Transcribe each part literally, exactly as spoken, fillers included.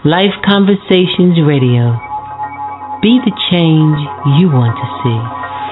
Life Conversations Radio. Be the change you want to see.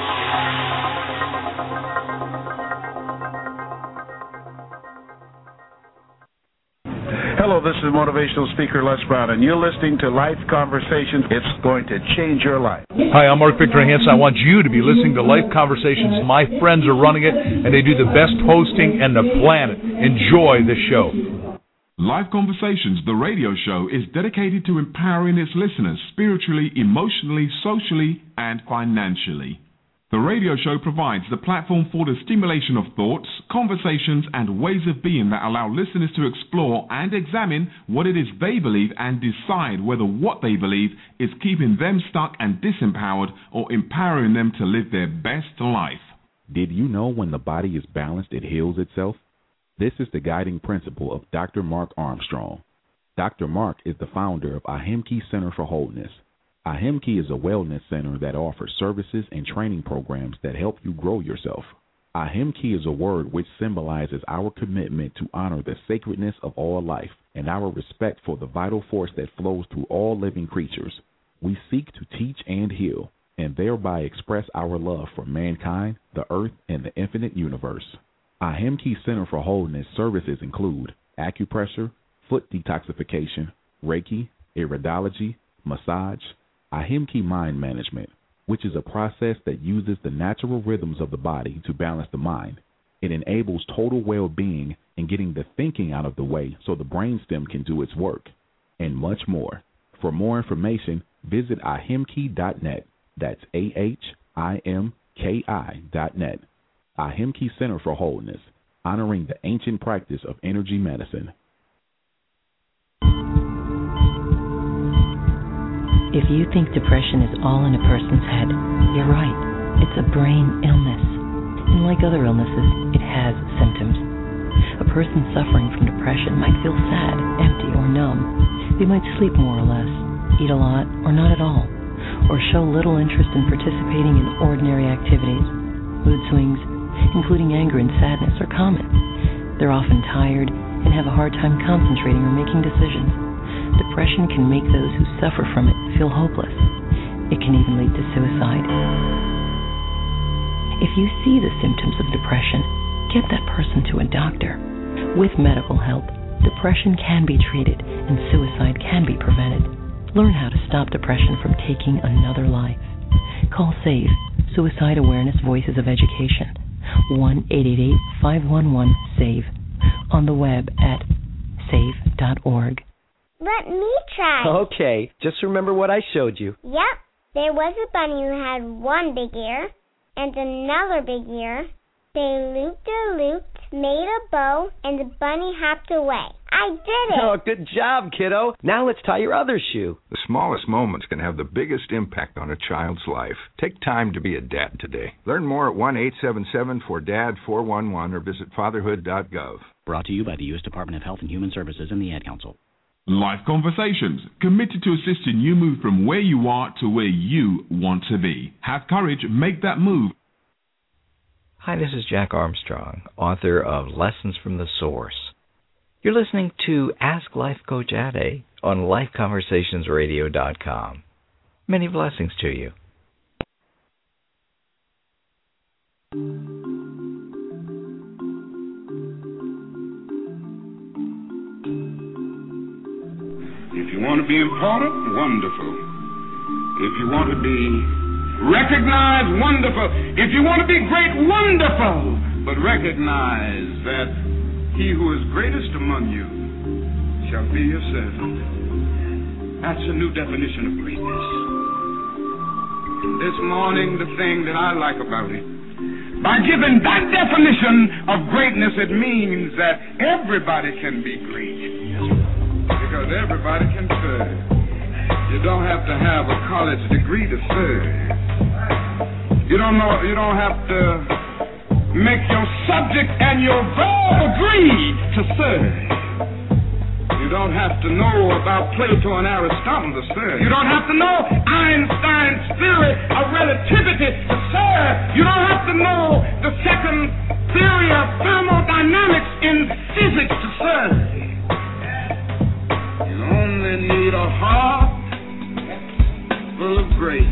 Hello, this is motivational speaker Les Brown, and you're listening to Life Conversations. It's going to change your life. Hi, I'm Mark Victor Hansen. I want you to be listening to Life Conversations. My friends are running it, and they do the best hosting in the planet. Enjoy the show. Life Conversations, the radio show, is dedicated to empowering its listeners spiritually, emotionally, socially, and financially. The radio show provides the platform for the stimulation of thoughts, conversations, and ways of being that allow listeners to explore and examine what it is they believe and decide whether what they believe is keeping them stuck and disempowered or empowering them to live their best life. Did you know when the body is balanced, it heals itself? This is the guiding principle of Doctor Mark Armstrong. Doctor Mark is the founder of Ahimki Center for Wholeness. Ahimki is a wellness center that offers services and training programs that help you grow yourself. Ahimki is a word which symbolizes our commitment to honor the sacredness of all life and our respect for the vital force that flows through all living creatures. We seek to teach and heal, and thereby express our love for mankind, the earth, and the infinite universe. Ahimki Center for Wholeness services include acupressure, foot detoxification, Reiki, iridology, massage, Ahimki Mind Management, which is a process that uses the natural rhythms of the body to balance the mind. It enables total well-being and getting the thinking out of the way so the brainstem can do its work, and much more. For more information, visit ahimki dot net. That's A H I M K I dot net. Ahimki Center for Wholeness, honoring the ancient practice of energy medicine. If you think depression is all in a person's head, you're right. It's a brain illness. And like other illnesses, it has symptoms. A person suffering from depression might feel sad, empty, or numb. They might sleep more or less, eat a lot or not at all, or show little interest in participating in ordinary activities. Mood swings, including anger and sadness, are common. They're often tired and have a hard time concentrating or making decisions. Depression can make those who suffer from it feel hopeless. It can even lead to suicide. If you see the symptoms of depression, get that person to a doctor. With medical help, depression can be treated and suicide can be prevented. Learn how to stop depression from taking another life. Call SAVE, Suicide Awareness Voices of Education, one eight eight eight, five one one, SAVE, on the web at save dot org. Let me try. Okay, just remember what I showed you. Yep, there was a bunny who had one big ear and another big ear. They looped-a-looped, made a bow, and the bunny hopped away. I did it! Oh, good job, kiddo. Now let's tie your other shoe. The smallest moments can have the biggest impact on a child's life. Take time to be a dad today. Learn more at one eight seven seven four D A D four one one or visit fatherhood dot gov. Brought to you by the U S Department of Health and Human Services and the Ad Council. Life Conversations, committed to assisting you move from where you are to where you want to be. Have courage, make that move. Hi, this is Jack Armstrong, author of Lessons from the Source. You're listening to Ask Life Coach Ade on life conversations radio dot com. Many blessings to you. If you want to be important, wonderful. If you want to be recognized, wonderful. If you want to be great, wonderful. But recognize that he who is greatest among you shall be your servant. That's a new definition of greatness. This morning, the thing that I like about it, by giving that definition of greatness, it means that everybody can be great. Because everybody can serve. You don't have to have a college degree to serve. You don't know. You don't have to make your subject and your verb agree to serve. You don't have to know about Plato and Aristotle to serve. You don't have to know Einstein's theory of relativity to serve. You don't have to know the second theory of thermodynamics in physics to serve. You only need a heart full of grace.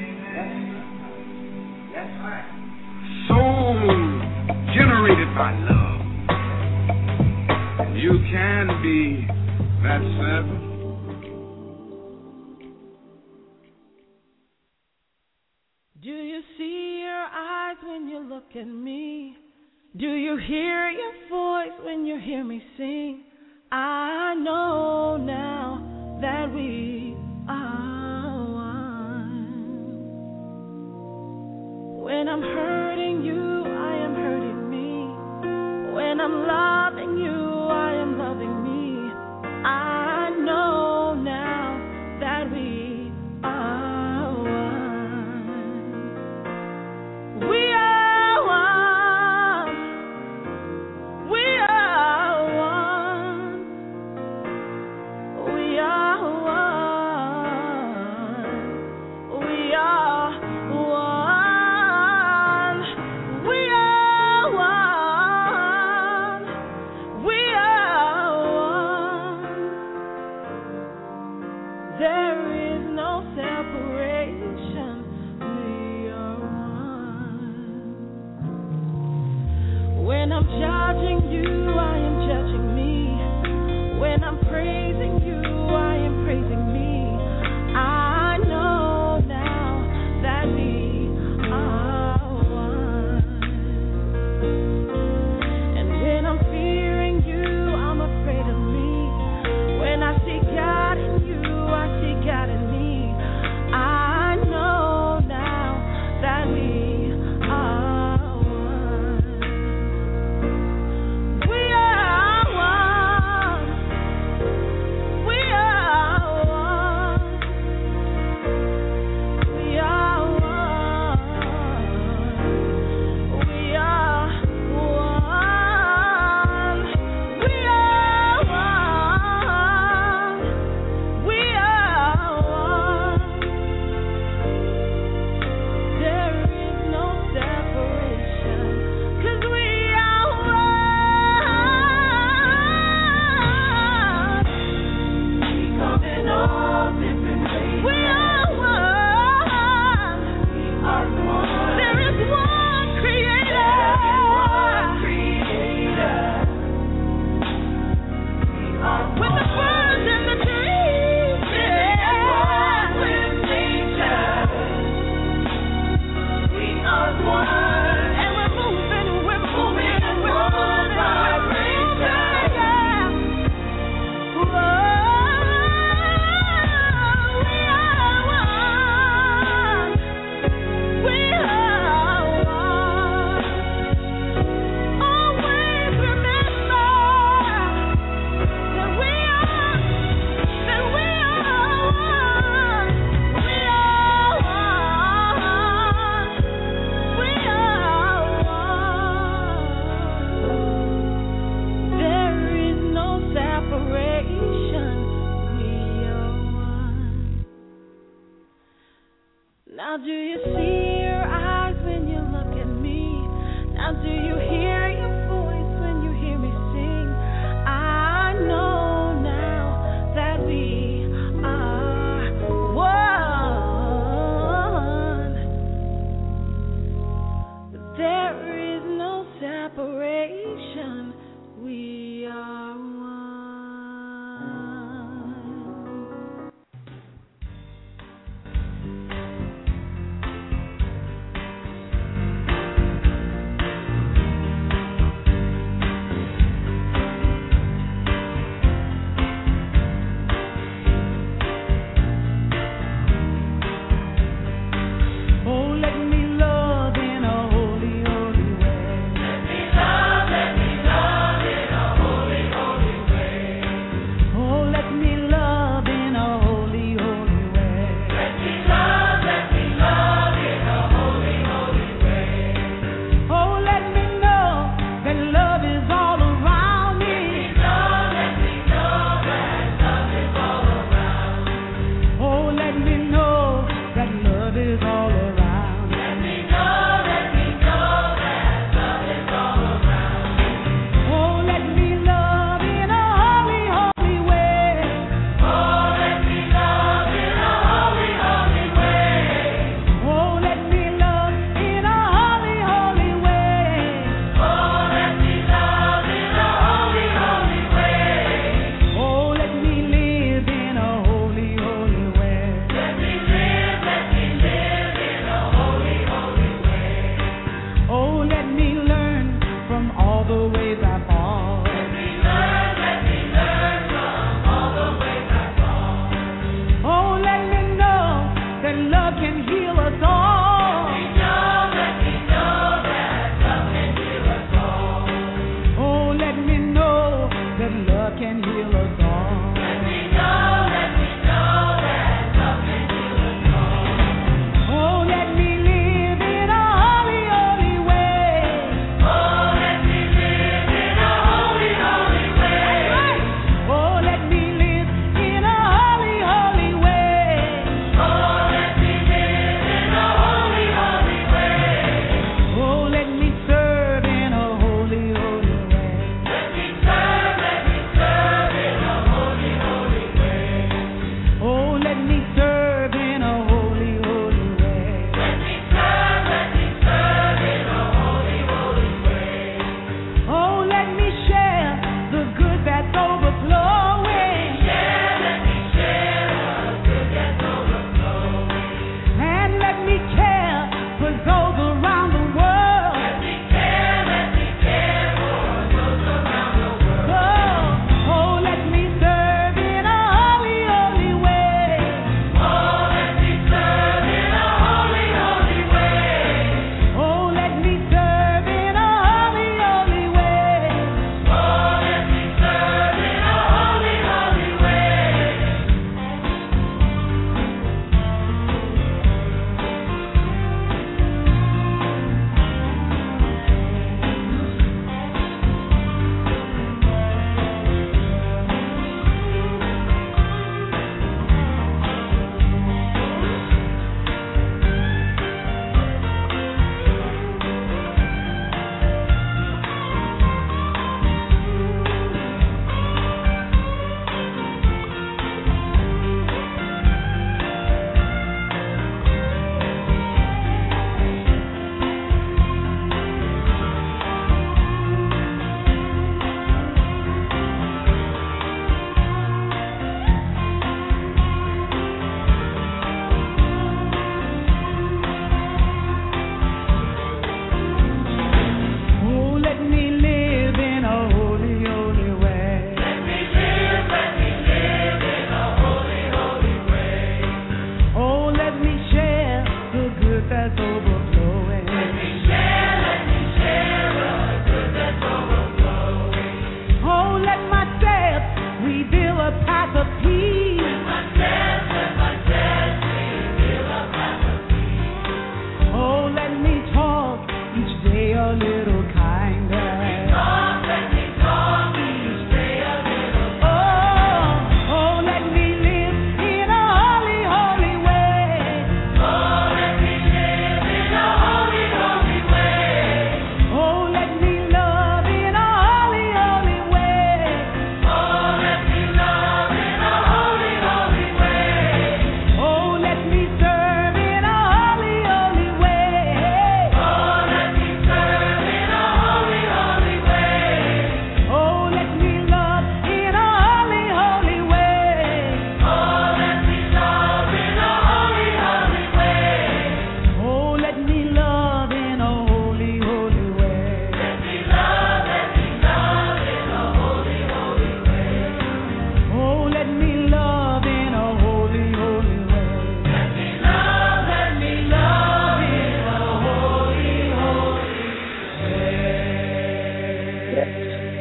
Soul generated by love. You can be that servant. Do you see your eyes when you look at me? Do you hear your voice when you hear me sing? I know now that we are one. When I'm hurting you, I am hurting me. When I'm loving you, I am loving me. I know now that we are one. We are one. We are one. We are one. We are one. We are one. We are one. There is no separation. We are one. When I'm judging you, I am judging me. When I'm praising you, I am praising me. I know now that we are one. And when I'm fearing you, I'm afraid of me. When I see God in you, I see God in me. I know now that we are one. We are one. We are one. We are one. We are one. We are one. We are one. There is no separation, 'cause we are one. We come in all different ways. We are one. We are one. There is one Creator. With the birds and the trees. Yeah. With nature. We are one. And we're moving, we're moving, and we're moving, we're moving. Yeah. Whoa. We are one. We are one. Always remember that we are, that we are one. We are one. We are one. There is no separation. We are one. Now do you see your eyes when you look at me? Now do you hear your voice when you hear me sing? I know now that we are one. There is no separation. We are one.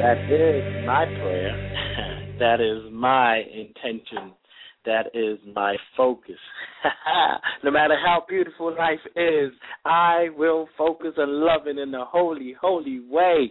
That is my prayer. That is my intention. That is my focus. No matter how beautiful life is, I will focus on loving in a holy, holy way.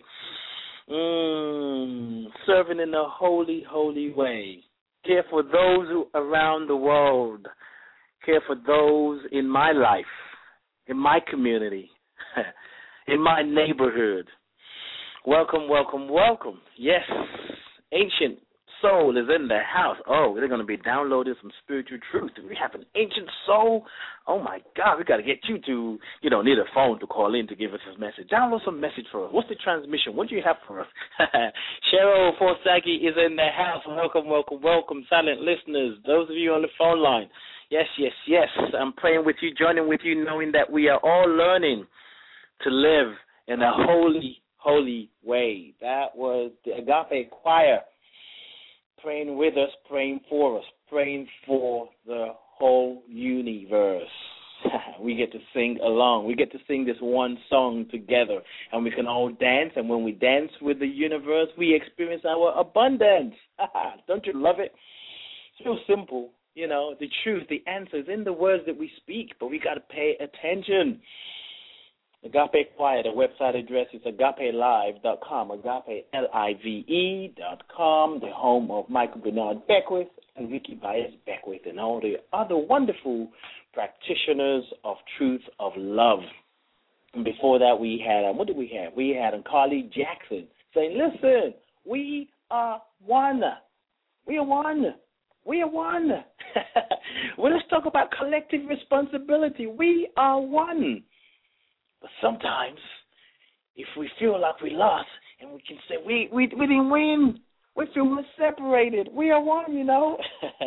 Mm, serving in a holy, holy way. Care for those who around the world. Care for those in my life, in my community, in my neighborhood. Welcome, welcome, welcome. Yes, Ancient Soul is in the house. Oh, they're going to be downloading some spiritual truth. We have an Ancient Soul. Oh, my God, we got to get you to, you know, need a phone to call in to give us a message. Download some message for us. What's the transmission? What do you have for us? Cheryl Forsagi is in the house. Welcome, welcome, welcome, silent listeners, those of you on the phone line. Yes, yes, yes. I'm praying with you, joining with you, knowing that we are all learning to live in a holy, holy way. That was the Agape Choir praying with us, praying for us, praying for the whole universe. We get to sing along. We get to sing this one song together, and we can all dance, and when we dance with the universe, we experience our abundance. Don't you love it? It's so simple. You know, the truth, the answer is in the words that we speak, but we got to pay attention. Agape Choir, the website address is agape live dot com, agape, L I V E dot com, the home of Michael Bernard Beckwith and Vicky Baez Beckwith and all the other wonderful practitioners of truth, of love. And before that, we had, um, what did we have? We had um, Carly Jackson saying, listen, we are one. We are one. We are one. Well, let's talk about collective responsibility. We are one. But sometimes, if we feel like we lost, and we can say, we, we, we didn't win, we feel we're separated. We are one, you know.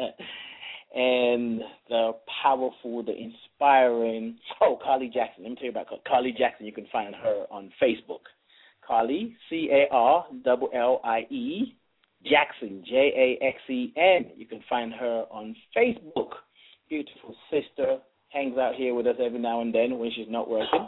And the powerful, the inspiring, oh, Carly Jackson. Let me tell you about Carly Jackson. You can find her on Facebook. Carly, C A R L L I E, Jackson, J A X E N. You can find her on Facebook. Beautiful sister. Hangs out here with us every now and then when she's not working.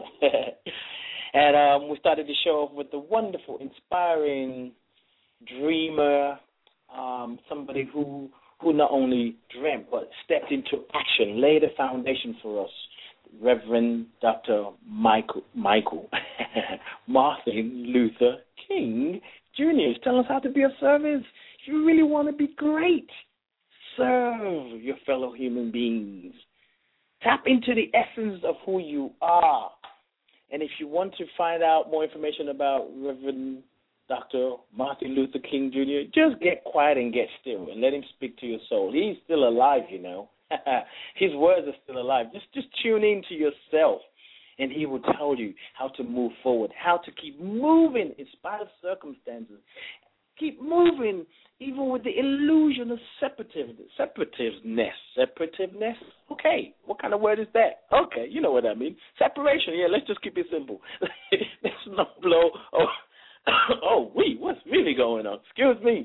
And um, we started the show off with the wonderful, inspiring dreamer, um, somebody who who not only dreamt but stepped into action, laid a foundation for us, Reverend Doctor Michael, Michael Martin Luther King Junior Tell us how to be of service. If you really want to be great, serve your fellow human beings. Tap into the essence of who you are. And if you want to find out more information about Reverend Doctor Martin Luther King Junior, just get quiet and get still and let him speak to your soul. He's still alive, you know. His words are still alive. Just, just tune in to yourself, and he will tell you how to move forward, how to keep moving in spite of circumstances. Keep moving even with the illusion of separativeness. Separativeness. Separativeness? Okay. What kind of word is that? Okay, you know what I mean. Separation. Yeah, let's just keep it simple. Let's not blow. Oh, oh, wait, what's really going on? Excuse me.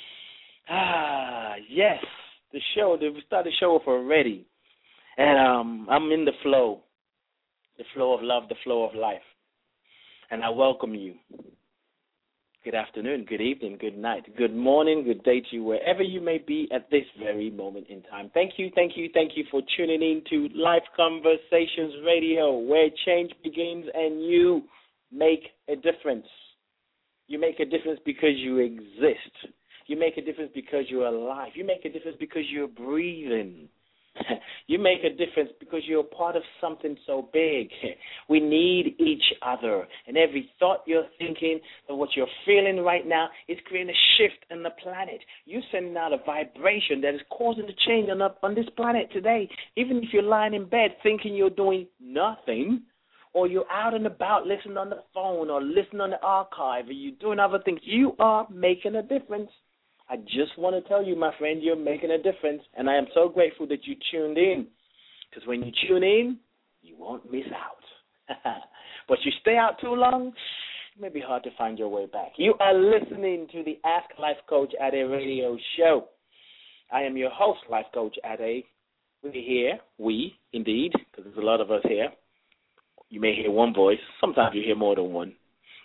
Ah, yes. The show, we started the show off already. And um, I'm in the flow. The flow of love, the flow of life. And I welcome you. Good afternoon, good evening, good night, good morning, good day to you, wherever you may be at this very moment in time. Thank you, thank you, thank you for tuning in to Life Conversations Radio, where change begins and you make a difference. You make a difference because you exist. You make a difference because you're alive. You make a difference because you're breathing. You make a difference because you're part of something so big. We need each other. And every thought you're thinking and what you're feeling right now is creating a shift in the planet. You're sending out a vibration that is causing a change on, on this planet today. Even if you're lying in bed thinking you're doing nothing, or you're out and about listening on the phone or listening on the archive, or you're doing other things, you are making a difference. I just want to tell you, my friend, you're making a difference, and I am so grateful that you tuned in, because when you tune in, you won't miss out. But you stay out too long, it may be hard to find your way back. You are listening to the Ask Life Coach Ade radio show. I am your host, Life Coach Ade. We're here, we, indeed, because there's a lot of us here. You may hear one voice. Sometimes you hear more than one.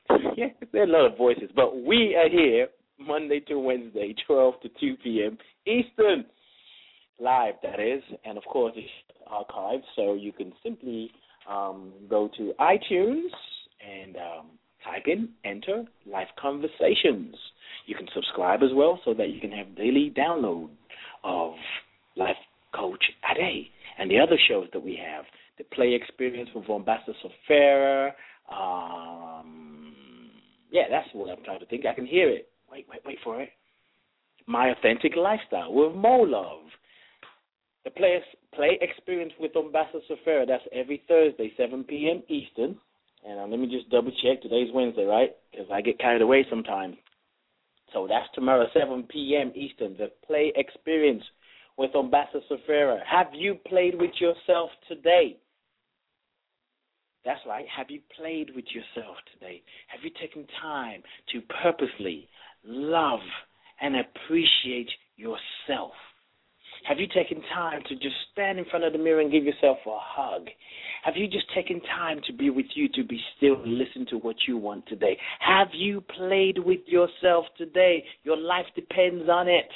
Yeah, there are a lot of voices, but we are here Monday to Wednesday, twelve to two p.m. Eastern, live, that is, and of course it's archived, so you can simply um, go to iTunes and um, type in, enter Life Conversations. You can subscribe as well so that you can have daily download of Life Coach Ade and the other shows that we have. The Play Experience with Ambassador Safera. Um, yeah, that's what I'm trying to think. I can hear it. Wait, wait, wait for it. My Authentic Lifestyle with Mo Love. The Play, Play Experience with Ambassador Safera. That's every Thursday, seven p.m. Eastern. And uh, let me just double check. Today's Wednesday, right? Because I get carried away sometimes. So that's tomorrow, seven p.m. Eastern. The Play Experience with Ambassador Safera. Have you played with yourself today? That's right. Have you played with yourself today? Have you taken time to purposely love and appreciate yourself? Have you taken time to just stand in front of the mirror and give yourself a hug? Have you just taken time to be with you, to be still and listen to what you want today? Have you played with yourself today? Your life depends on it.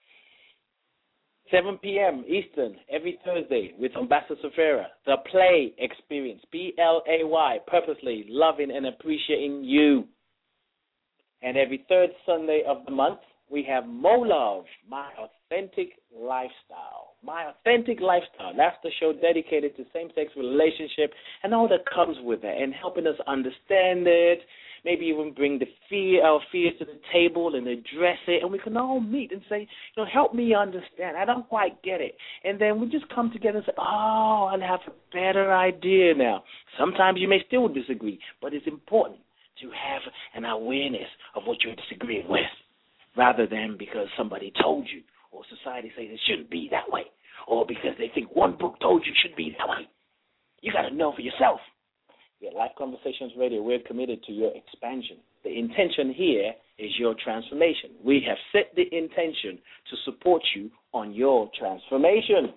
seven p.m. Eastern, every Thursday with Ambassador Safera. The Play Experience, P L A Y, purposely loving and appreciating you. And every third Sunday of the month, we have Mo Love, My Authentic Lifestyle. My Authentic Lifestyle. That's the show dedicated to same-sex relationship and all that comes with it, and helping us understand it, maybe even bring the fear, our fears to the table and address it, and we can all meet and say, you know, help me understand. I don't quite get it. And then we just come together and say, oh, I have a better idea now. Sometimes you may still disagree, but it's important to have an awareness of what you're disagreeing with, rather than because somebody told you or society says it shouldn't be that way, or because they think one book told you it should be that way. You got to know for yourself. Yeah, Life Conversations Radio, we're committed to your expansion. The intention here is your transformation. We have set the intention to support you on your transformation.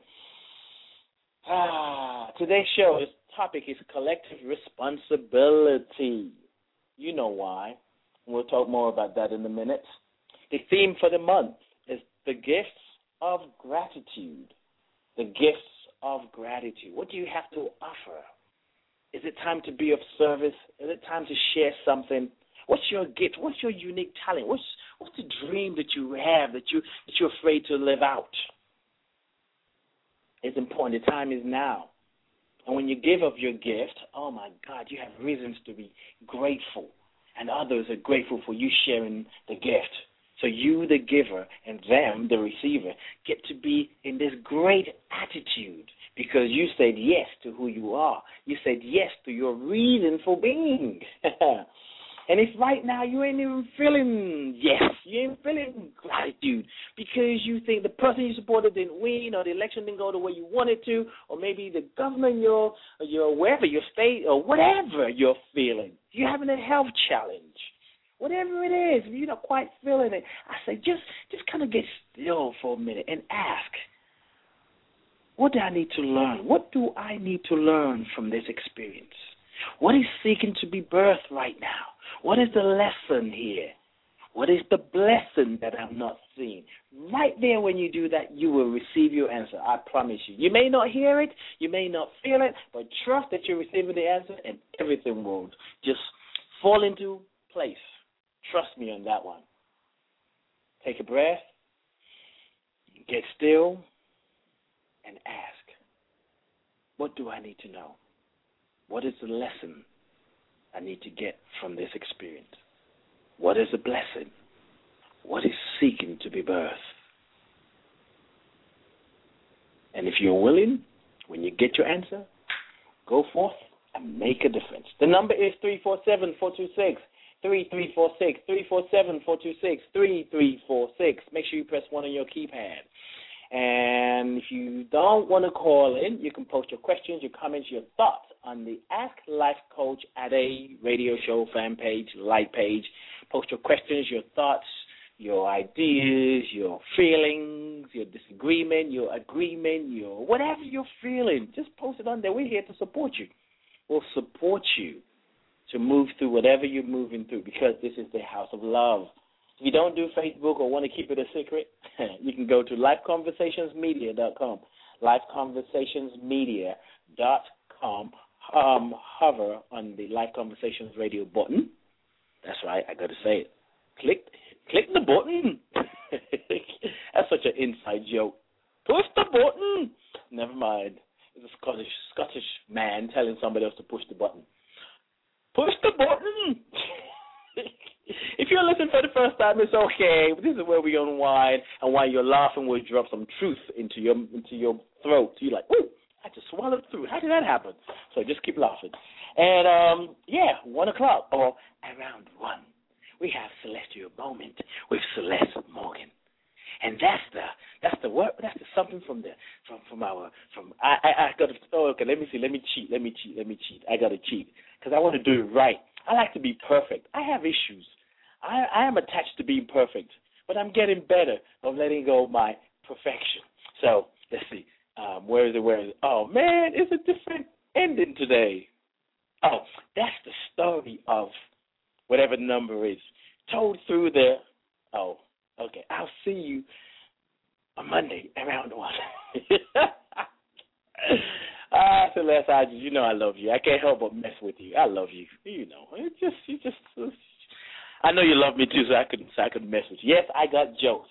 Ah, today's show, this topic is collective responsibility. You know why. We'll talk more about that in a minute. The theme for the month is the gifts of gratitude. The gifts of gratitude. What do you have to offer? Is it time to be of service? Is it time to share something? What's your gift? What's your unique talent? What's what's the dream that you have that you that you're afraid to live out? It's important. The time is now. And when you give of your gift, oh my God, you have reasons to be grateful. And others are grateful for you sharing the gift. So you, the giver, and them, the receiver, get to be in this great attitude because you said yes to who you are. You said yes to your reason for being. And if right now you ain't even feeling yes, you ain't feeling gratitude because you think the person you supported didn't win, or the election didn't go the way you wanted to, or maybe the government, your, your wherever, your state, or whatever you're feeling. You're having a health challenge. Whatever it is, if you're not quite feeling it, I say just just kind of get still for a minute and ask, what do I need to learn? What do I need to learn from this experience? What is seeking to be birthed right now? What is the lesson here? What is the blessing that I'm not seeing? Right there when you do that, you will receive your answer. I promise you. You may not hear it, you may not feel it, but trust that you're receiving the answer and everything will just fall into place. Trust me on that one. Take a breath, get still, and ask, what do I need to know? What is the lesson I need to get from this experience? What is the blessing? What is seeking to be birthed? And if you're willing, when you get your answer, go forth and make a difference. The number is three four seven, four two six, three three four six, three four seven, four two six, three three four six. Make sure you press one on your keypad. And if you don't want to call in, you can post your questions, your comments, your thoughts on the Ask Life Coach Ade radio show fan page, like page. Post your questions, your thoughts, your ideas, your feelings, your disagreement, your agreement, your whatever you're feeling. Just post it on there. We're here to support you. We'll support you to move through whatever you're moving through, because this is the house of love. If you don't do Facebook or want to keep it a secret, you can go to life conversations media dot com. life conversations media dot com. Um, hover on the Life Conversations Radio button. That's right, I got to say it. Click, click the button. That's such an inside joke. Push the button. Never mind. It's a Scottish Scottish man telling somebody else to push the button. Push the button. If you're listening for the first time, it's okay. This is where we unwind, and while you're laughing, we'll drop some truth into your into your throat. You're like, ooh, I just swallowed through. How did that happen? So just keep laughing. And, um, yeah, one o'clock or around one, we have Celestial Moment with Celeste Morgan. And that's the that's the work that's the something from the from from our from I I, I got to oh, okay let me see let me cheat let me cheat let me cheat I got to cheat because I want to do it right. I like to be perfect. I have issues. I I am attached to being perfect, but I'm getting better of letting go of my perfection. So let's see um, where is it where is it? Oh man, it's a different ending today. Oh, that's the story of whatever number is told through the oh. Okay, I'll see you on Monday around one. Ah, Celeste, I, you know I love you. I can't help but mess with you. I love you. You know, it just, you just. I know you love me too, so I could, so I could mess with you. Yes, I got jokes.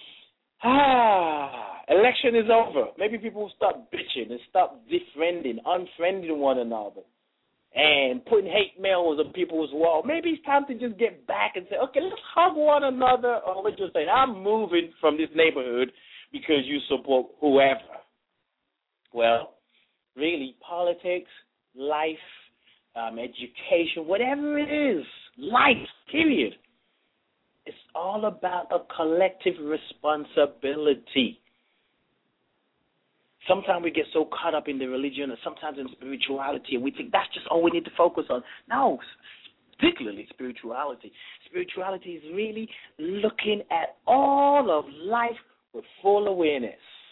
Ah, election is over. Maybe people will stop bitching and stop defriending, unfriending one another, and putting hate mails on people's wall. Maybe it's time to just get back and say, okay, let's hug one another, or let's just say, I'm moving from this neighborhood because you support whoever. Well, really, politics, life, um, education, whatever it is, life, period. It's all about a collective responsibility. Sometimes we get so caught up in the religion or sometimes in spirituality, and we think that's just all we need to focus on. No, particularly spirituality. Spirituality is really looking at all of life with full awareness.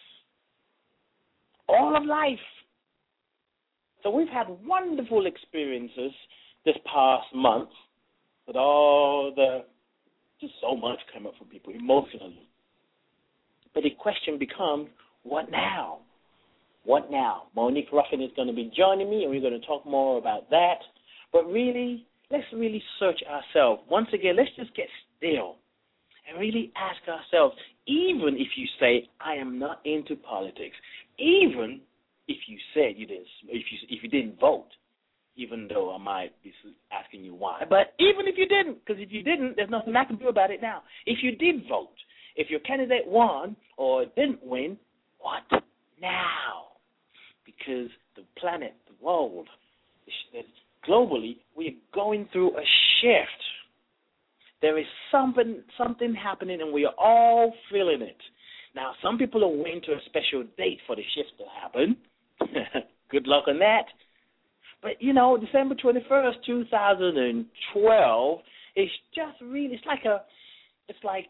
All of life. So we've had wonderful experiences this past month with all the, just so much come up for people emotionally. But the question becomes, what now? What now? Monique Ruffin is going to be joining me, and we're going to talk more about that. But really, let's really search ourselves. Once again, let's just get still and really ask ourselves, even if you say, I am not into politics, even if you said you didn't, if you, if you didn't vote, even though I might be asking you why, but even if you didn't, because if you didn't, there's nothing I can do about it now. If you did vote, if your candidate won or didn't win, what now? Because the planet, the world, globally, we are going through a shift. There is something something happening, and we are all feeling it. Now, some people are waiting to a special date for the shift to happen. Good luck on that. But, you know, December twenty-first, two thousand twelve, it's just really, it's like a, it's like,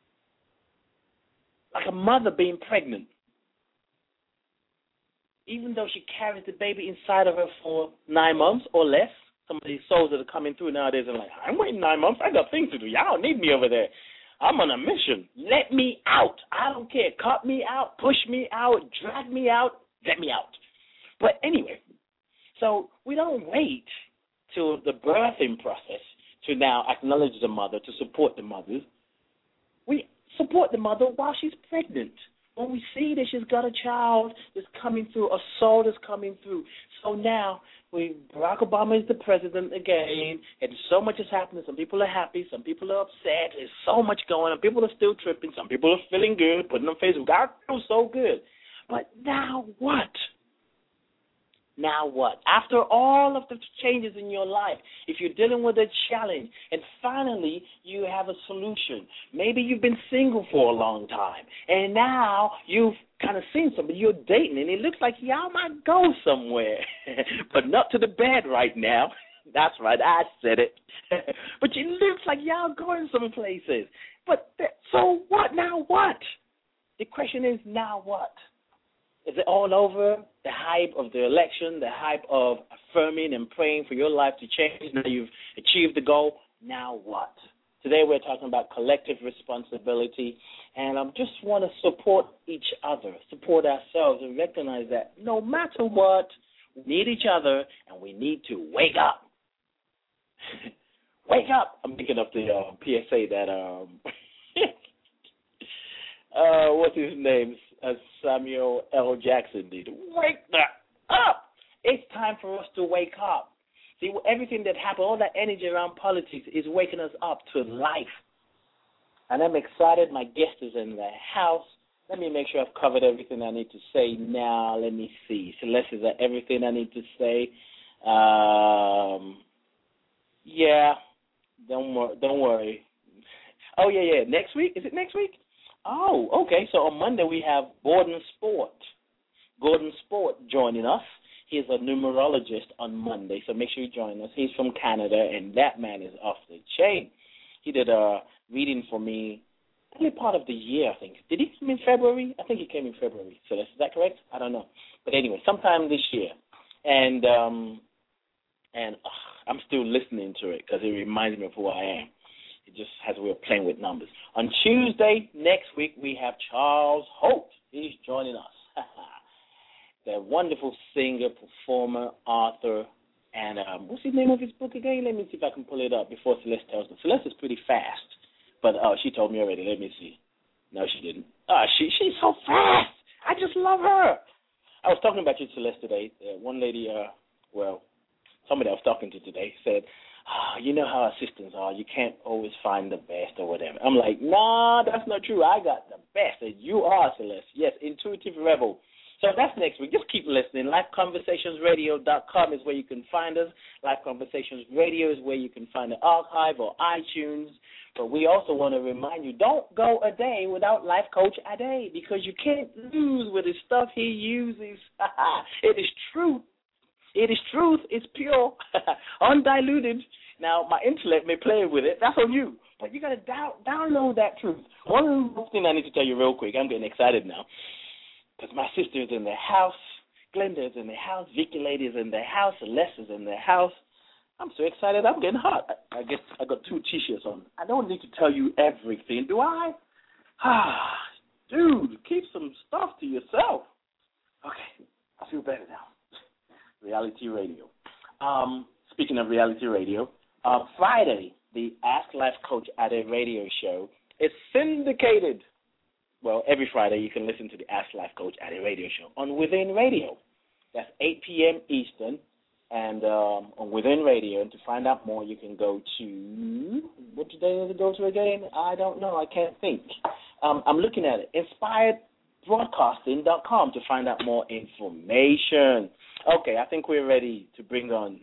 like a mother being pregnant. Even though she carries the baby inside of her for nine months or less, some of these souls that are coming through nowadays are like, I'm waiting nine months. I got things to do. Y'all don't need me over there. I'm on a mission. Let me out. I don't care. Cut me out, push me out, drag me out, let me out. But anyway, so we don't wait till the birthing process to now acknowledge the mother, to support the mother. We support the mother while she's pregnant. When we see that she's got a child that's coming through, a soul that's coming through. So now, we, Barack Obama is the president again, and so much is happening. Some people are happy, some people are upset. There's so much going on. People are still tripping. Some people are feeling good, putting on Facebook. I feel so good. But now what? Now what? After all of the changes in your life, if you're dealing with a challenge and finally you have a solution, maybe you've been single for a long time and now you've kind of seen somebody you're dating and it looks like y'all might go somewhere, but not to the bed right now. That's right, I said it. But it looks like y'all going some places. But th- so what? Now what? The question is, now what? Is it all over? The hype of the election, the hype of affirming and praying for your life to change. Now you've achieved the goal. Now what? Today we're talking about collective responsibility, and I um, just want to support each other, support ourselves, and recognize that no matter what, we need each other, and we need to wake up. Wake up! I'm thinking of the uh, P S A that, um, uh, what's his name? Uh, Samuel L. Jackson did. Wake up! It's time for us to wake up. See, everything that happened, all that energy around politics is waking us up to life. And I'm excited. My guest is in the house. Let me make sure I've covered everything I need to say now. Let me see. Celeste, is that everything I need to say? Um, yeah, don't, wor- don't worry. Oh, yeah, yeah. Next week? Is it next week? Oh, okay. So on Monday we have Gordon Sport. Gordon Sport joining us. He's a numerologist on Monday, so make sure you join us. He's from Canada, and that man is off the chain. He did a reading for me early part of the year, I think. Did he come in February? I think he came in February. So is that correct? I don't know. But anyway, sometime this year. And um, and uh, I'm still listening to it because it reminds me of who I am. It just has a way of playing with numbers. On Tuesday next week, we have Charles Holt. He's joining us. The wonderful singer, performer, author, and um, what's the name of his book again? Let me see if I can pull it up before Celeste tells me. Celeste is pretty fast, but oh, she told me already. Let me see. No, she didn't. Oh, she she's so fast. I just love her. I was talking about you, Celeste, today. Uh, one lady, uh, well, somebody I was talking to today said, oh, you know how assistants are. You can't always find the best or whatever. I'm like, nah, that's not true. I got the best, and you are, Celeste. Yes, Intuitive Rebel. So that's next week. Just keep listening. life conversations radio dot com is where you can find us. Life Conversations Radio is where you can find the archive or iTunes. But we also want to remind you, don't go a day without Life Coach Ade, because you can't lose with the stuff he uses. It is truth. It is truth. It's pure, undiluted. Now, my intellect may play with it. That's on you. But you got to down, download that truth. One thing I need to tell you real quick. I'm getting excited now. Because my sister is in the house, Glenda is in the house, Vicky Lady is in the house, Celeste is in the house. I'm so excited, I'm getting hot. I, I guess I got two T-shirts on. I don't need to tell you everything, do I? Ah, dude, keep some stuff to yourself. Okay, I feel better now. Reality radio. Um, speaking of reality radio, uh, Friday, the Ask Life Coach Ade radio show is syndicated. Well, every Friday you can listen to the Ask Life Coach Ade radio show on Within Radio. That's eight p.m. Eastern, and um, on Within Radio. And to find out more, you can go to, what did they go to again? I don't know. I can't think. Um, I'm looking at it. inspired broadcasting dot com to find out more information. Okay, I think we're ready to bring on.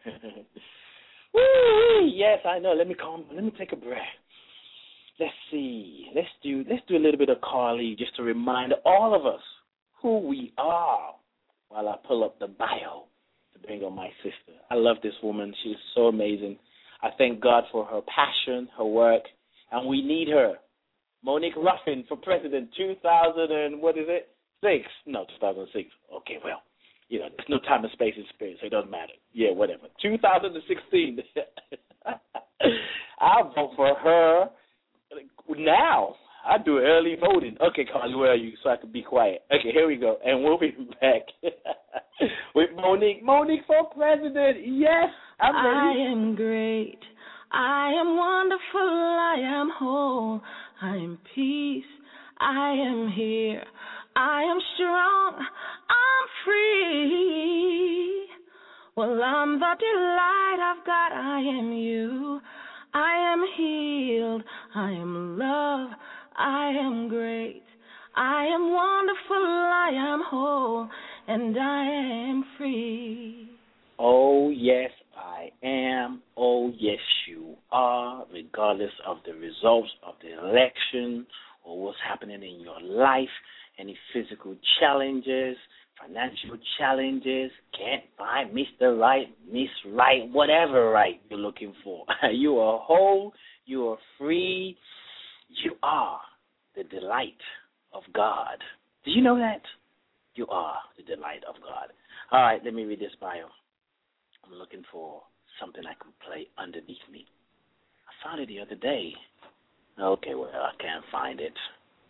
Woo! Yes, I know. Let me calm. Let me take a breath. Let's see. Let's do let's do a little bit of Carly just to remind all of us who we are while I pull up the bio to bring on my sister. I love this woman. She's so amazing. I thank God for her passion, her work, and we need her. Monique Ruffin for president, two thousand and what is it? Six? No, two thousand six. Okay, well, you know, there's no time and space in spirit, so it doesn't matter. Yeah, whatever. two thousand sixteen. I'll vote for her. Now, I do early voting. Okay, Carly, where are you? So I can be quiet. Okay, here we go. And we'll be back with Monique. Monique for president. Yes, I'm ready. I am great. I am wonderful. I am whole. I am peace. I am here. I am strong. I'm free. Well, I'm the delight of God. I am you. I am healed, I am love, I am great, I am wonderful, I am whole, and I am free. Oh, yes, I am. Oh, yes, you are, regardless of the results of the election or what's happening in your life, any physical challenges, financial challenges, can't find Mister Right, Miss Right, whatever right you're looking for. You are whole, you are free, you are the delight of God. Do you know that? You are the delight of God. All right, let me read this bio. I'm looking for something I can play underneath me. I found it the other day. Okay, well, I can't find it.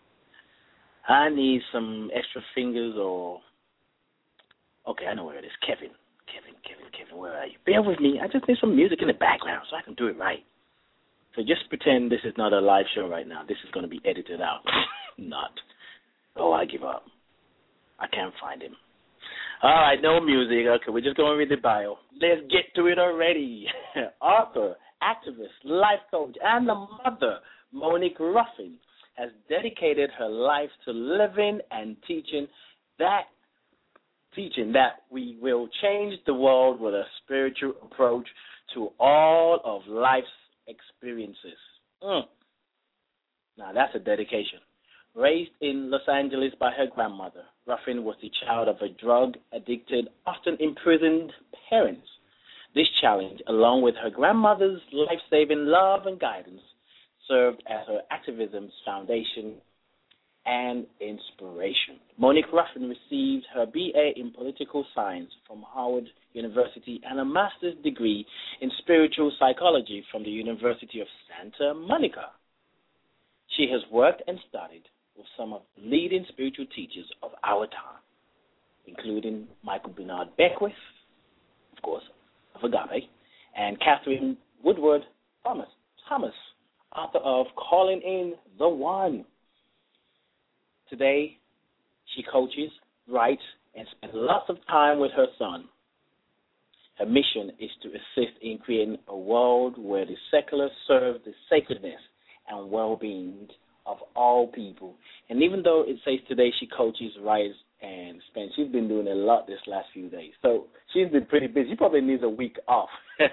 I need some extra fingers or... Okay, I know where it is. Kevin. Kevin, Kevin, Kevin, where are you? Bear with me. I just need some music in the background so I can do it right. So just pretend this is not a live show right now. This is going to be edited out. Not. Oh, I give up. I can't find him. All right, no music. Okay, we're just going to read the bio. Let's get to it already. Author, activist, life coach, and the mother, Monique Ruffin, has dedicated her life to living and teaching that teaching that we will change the world with a spiritual approach to all of life's experiences. Mm. Now, that's a dedication. Raised in Los Angeles by her grandmother, Ruffin was the child of a drug-addicted, often imprisoned parents. This challenge, along with her grandmother's life-saving love and guidance, served as her activism's foundation and inspiration. Monique Ruffin received her B A in political science from Howard University and a master's degree in spiritual psychology from the University of Santa Monica. She has worked and studied with some of the leading spiritual teachers of our time, including Michael Bernard Beckwith, of course, of Agape, and Catherine Woodward Thomas, Thomas, author of Calling in the One. Today, she coaches, writes, and spends lots of time with her son. Her mission is to assist in creating a world where the secular serves the sacredness and well-being of all people. And even though it says today she coaches, writes, and spends, she's been doing a lot this last few days. So she's been pretty busy. She probably needs a week off.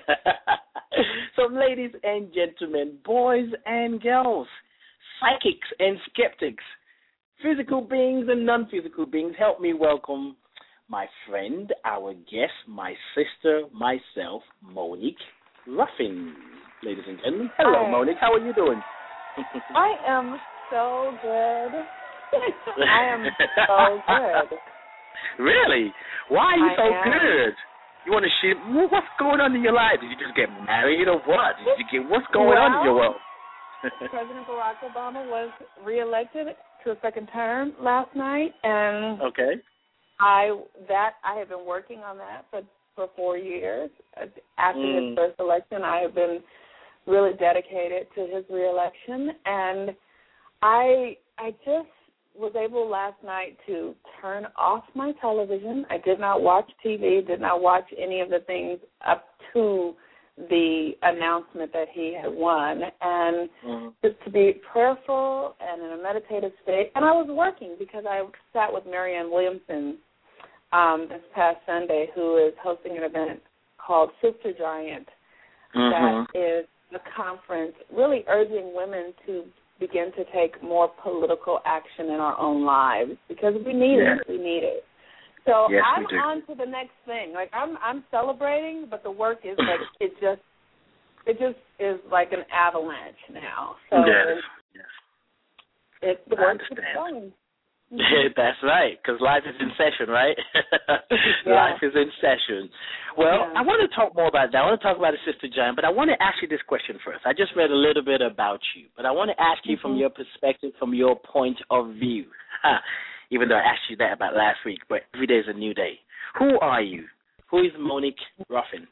So ladies and gentlemen, boys and girls, psychics and skeptics, physical beings and non-physical beings, help me welcome my friend, our guest, my sister, myself, Monique Ruffin. Ladies and gentlemen, hello, Hi. Monique. How are you doing? I am so good. I am so good. Really? Why are you I so am. good? You want to share? What's going on in your life? Did you just get married or what? Did you get, what's going well, on in your world? President Barack Obama was reelected to a second term last night, and okay. I that I have been working on that for, for four years. After Mm. his first election, I have been really dedicated to his reelection, and I I just was able last night to turn off my television. I did not watch T V, did not watch any of the things up to the announcement that he had won, and mm. just to be prayerful and in a meditative state. And I was working because I sat with Marianne Williamson um, this past Sunday, who is hosting an event called Sister Giant, mm-hmm. that is a conference really urging women to begin to take more political action in our own lives, because we need yeah. it. We need it. So yes, I'm we do. on to the next thing. Like I'm I'm celebrating, but the work is like it just it just is like an avalanche now. So yes. yes. It the I work is understand. going. That's right, because life is in session, right? Yeah. Life is in session. Well, Yeah. I want to talk more about that. I want to talk about the Sister Giant, but I want to ask you this question first. I just read a little bit about you, but I want to ask you mm-hmm. from your perspective, from your point of view, even though I asked you that about last week, but every day is a new day. Who are you? Who is Monique Ruffin?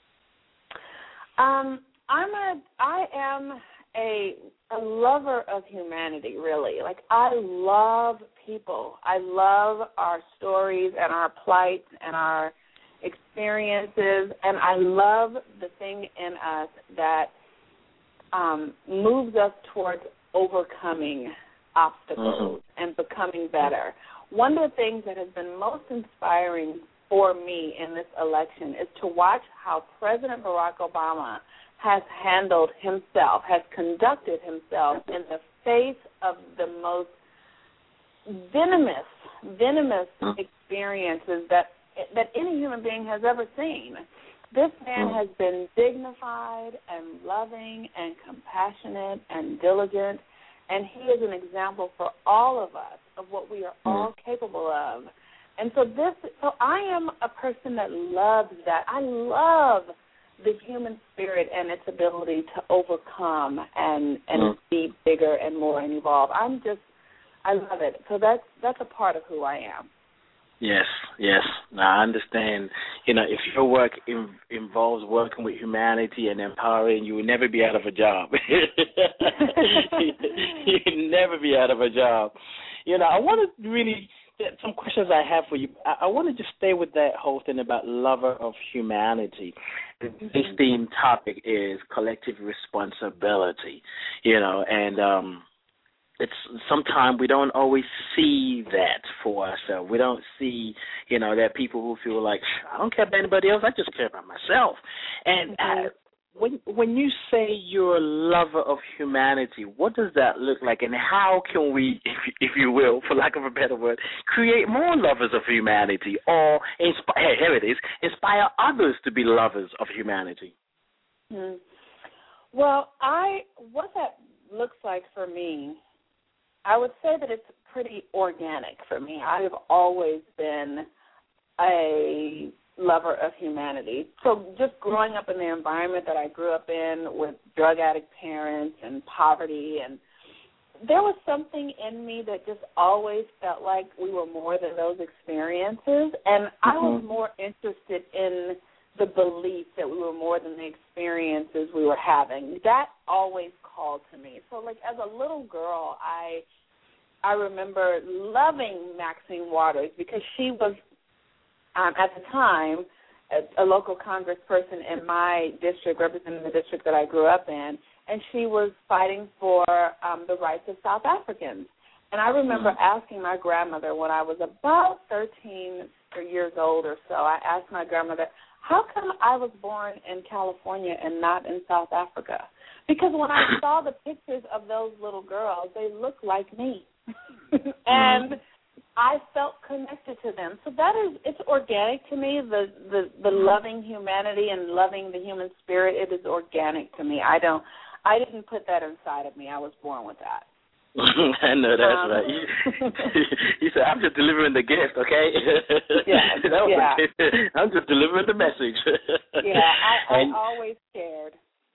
Um, I'm a, I am a, a lover of humanity, really. Like, I love people. I love our stories and our plights and our experiences, and I love the thing in us that um, moves us towards overcoming obstacles mm-hmm. and becoming better. One of the things that has been most inspiring for me in this election is to watch how President Barack Obama has handled himself, has conducted himself in the face of the most venomous, venomous experiences that that any human being has ever seen. This man has been dignified and loving and compassionate and diligent, and he is an example for all of us of what we are all capable of. And so this, so I am a person that loves that. I love the human spirit and its ability to overcome and and mm. be bigger and more and evolve. I'm just, I love it. So that's that's a part of who I am. Yes, yes. Now I understand. You know, if your work in, involves working with humanity and empowering, you will never be out of a job. You'll never be out of a job. You know, I want to really. Some questions I have for you. I, I want to just stay with that whole thing about lover of humanity. This theme topic is collective responsibility, you know, and um, it's sometimes we don't always see that for ourselves. We don't see, you know, there are people who feel like, I don't care about anybody else, I just care about myself. And mm-hmm. I, When when you say you're a lover of humanity, what does that look like, and how can we, if, if you will, for lack of a better word, create more lovers of humanity, or inspire, here it is, inspire others to be lovers of humanity? Hmm. Well, I what that looks like for me, I would say that it's pretty organic for me. I have always been a lover of humanity. So just growing up in the environment that I grew up in with drug addict parents and poverty, and there was something in me that just always felt like we were more than those experiences, and mm-hmm. I was more interested in the belief that we were more than the experiences we were having. That always called to me. So like as a little girl, I I remember loving Maxine Waters because she was Um, at the time, a, a local congressperson in my district, representing the district that I grew up in, and she was fighting for um, the rights of South Africans. And I remember mm-hmm. asking my grandmother when I was about thirteen years old or so, I asked my grandmother, how come I was born in California and not in South Africa? Because when I saw the pictures of those little girls, they looked like me. and mm-hmm. I felt connected to them. So that is, it's organic to me, the, the, the loving humanity and loving the human spirit. It is organic to me. I don't, I didn't put that inside of me. I was born with that. I know that's um, right. You, you said, I'm just delivering the gift, okay? Yeah, yeah. Okay. I'm just delivering the message. Yeah, I, I and, always cared.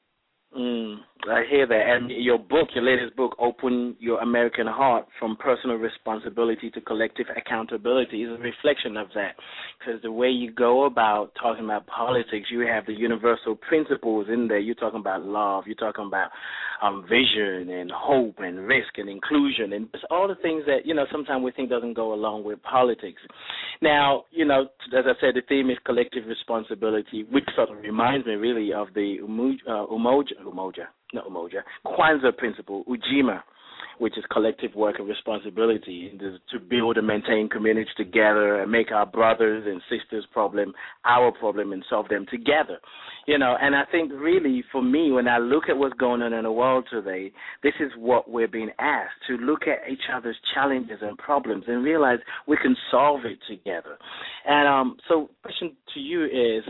Mm, I hear that. And your book, your latest book, Open Your American Heart, From Personal Responsibility to Collective Accountability, is a reflection of that. Because the way you go about talking about politics, you have the universal principles in there. You're talking about love. You're talking about um, vision and hope and risk and inclusion and just all the things that, you know, sometimes we think doesn't go along with politics. Now, you know, as I said, the theme is collective responsibility, which sort of reminds me really of the uh, Umoja, Umoja, not Umoja, Kwanzaa principle, Ujima, which is collective work and responsibility to build and maintain communities together and make our brothers and sisters' problem our problem and solve them together. You know, and I think really for me, when I look at what's going on in the world today, this is what we're being asked, to look at each other's challenges and problems and realize we can solve it together. And um, so the question to you is,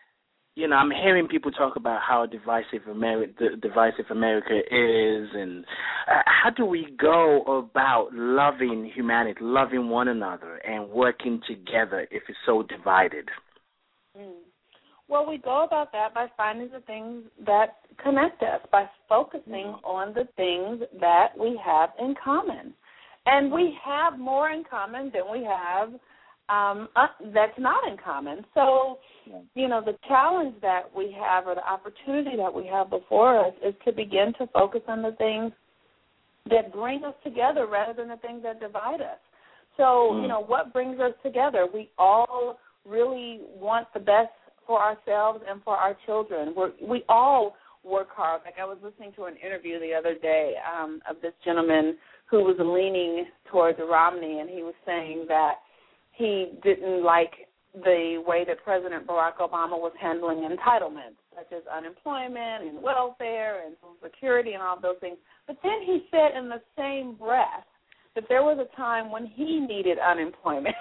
you know, I'm hearing people talk about how divisive America, divisive America is, and uh, how do we go about loving humanity, loving one another, and working together if it's so divided? Mm. Well, we go about that by finding the things that connect us, by focusing mm. on the things that we have in common. And we have more in common than we have Um, uh, that's not in common. So, you know, the challenge that we have or the opportunity that we have before us is to begin to focus on the things that bring us together rather than the things that divide us. So, mm. you know, what brings us together? We all really want the best for ourselves and for our children. We're, we all work hard. Like I was listening to an interview the other day um, of this gentleman who was leaning towards Romney, and he was saying that he didn't like the way that President Barack Obama was handling entitlements, such as unemployment and welfare and Social Security and all those things. But then he said in the same breath that there was a time when he needed unemployment.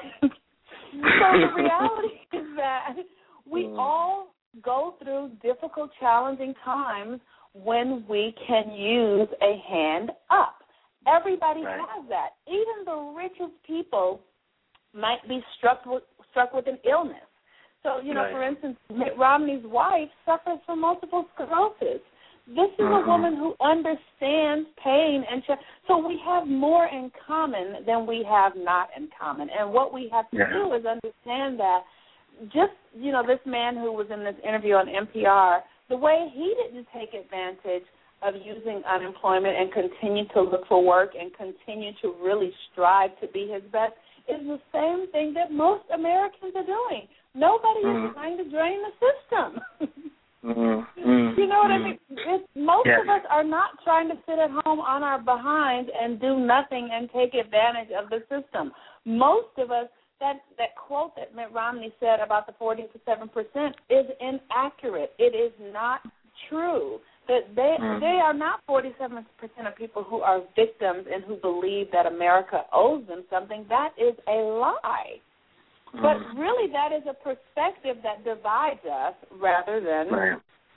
So the reality is that we mm. all go through difficult, challenging times when we can use a hand up. Everybody right. has that. Even the richest people might be struck with, struck with an illness. So, you know, right. for instance, Mitt Romney's wife suffers from multiple sclerosis. This is mm-hmm. a woman who understands pain, and ch- so we have more in common than we have not in common. And what we have to yeah. do is understand that just, you know, this man who was in this interview on N P R, the way he didn't take advantage of using unemployment and continue to look for work and continue to really strive to be his best is the same thing that most Americans are doing. Nobody mm-hmm. is trying to drain the system. mm-hmm. You know what I mean? It's, most yes. of us are not trying to sit at home on our behinds and do nothing and take advantage of the system. Most of us, that, that quote that Mitt Romney said about the forty-seven percent is inaccurate. It is not true. That they mm-hmm. they are not forty-seven percent of people who are victims and who believe that America owes them something. That is a lie. Mm-hmm. But really, that is a perspective that divides us rather than right.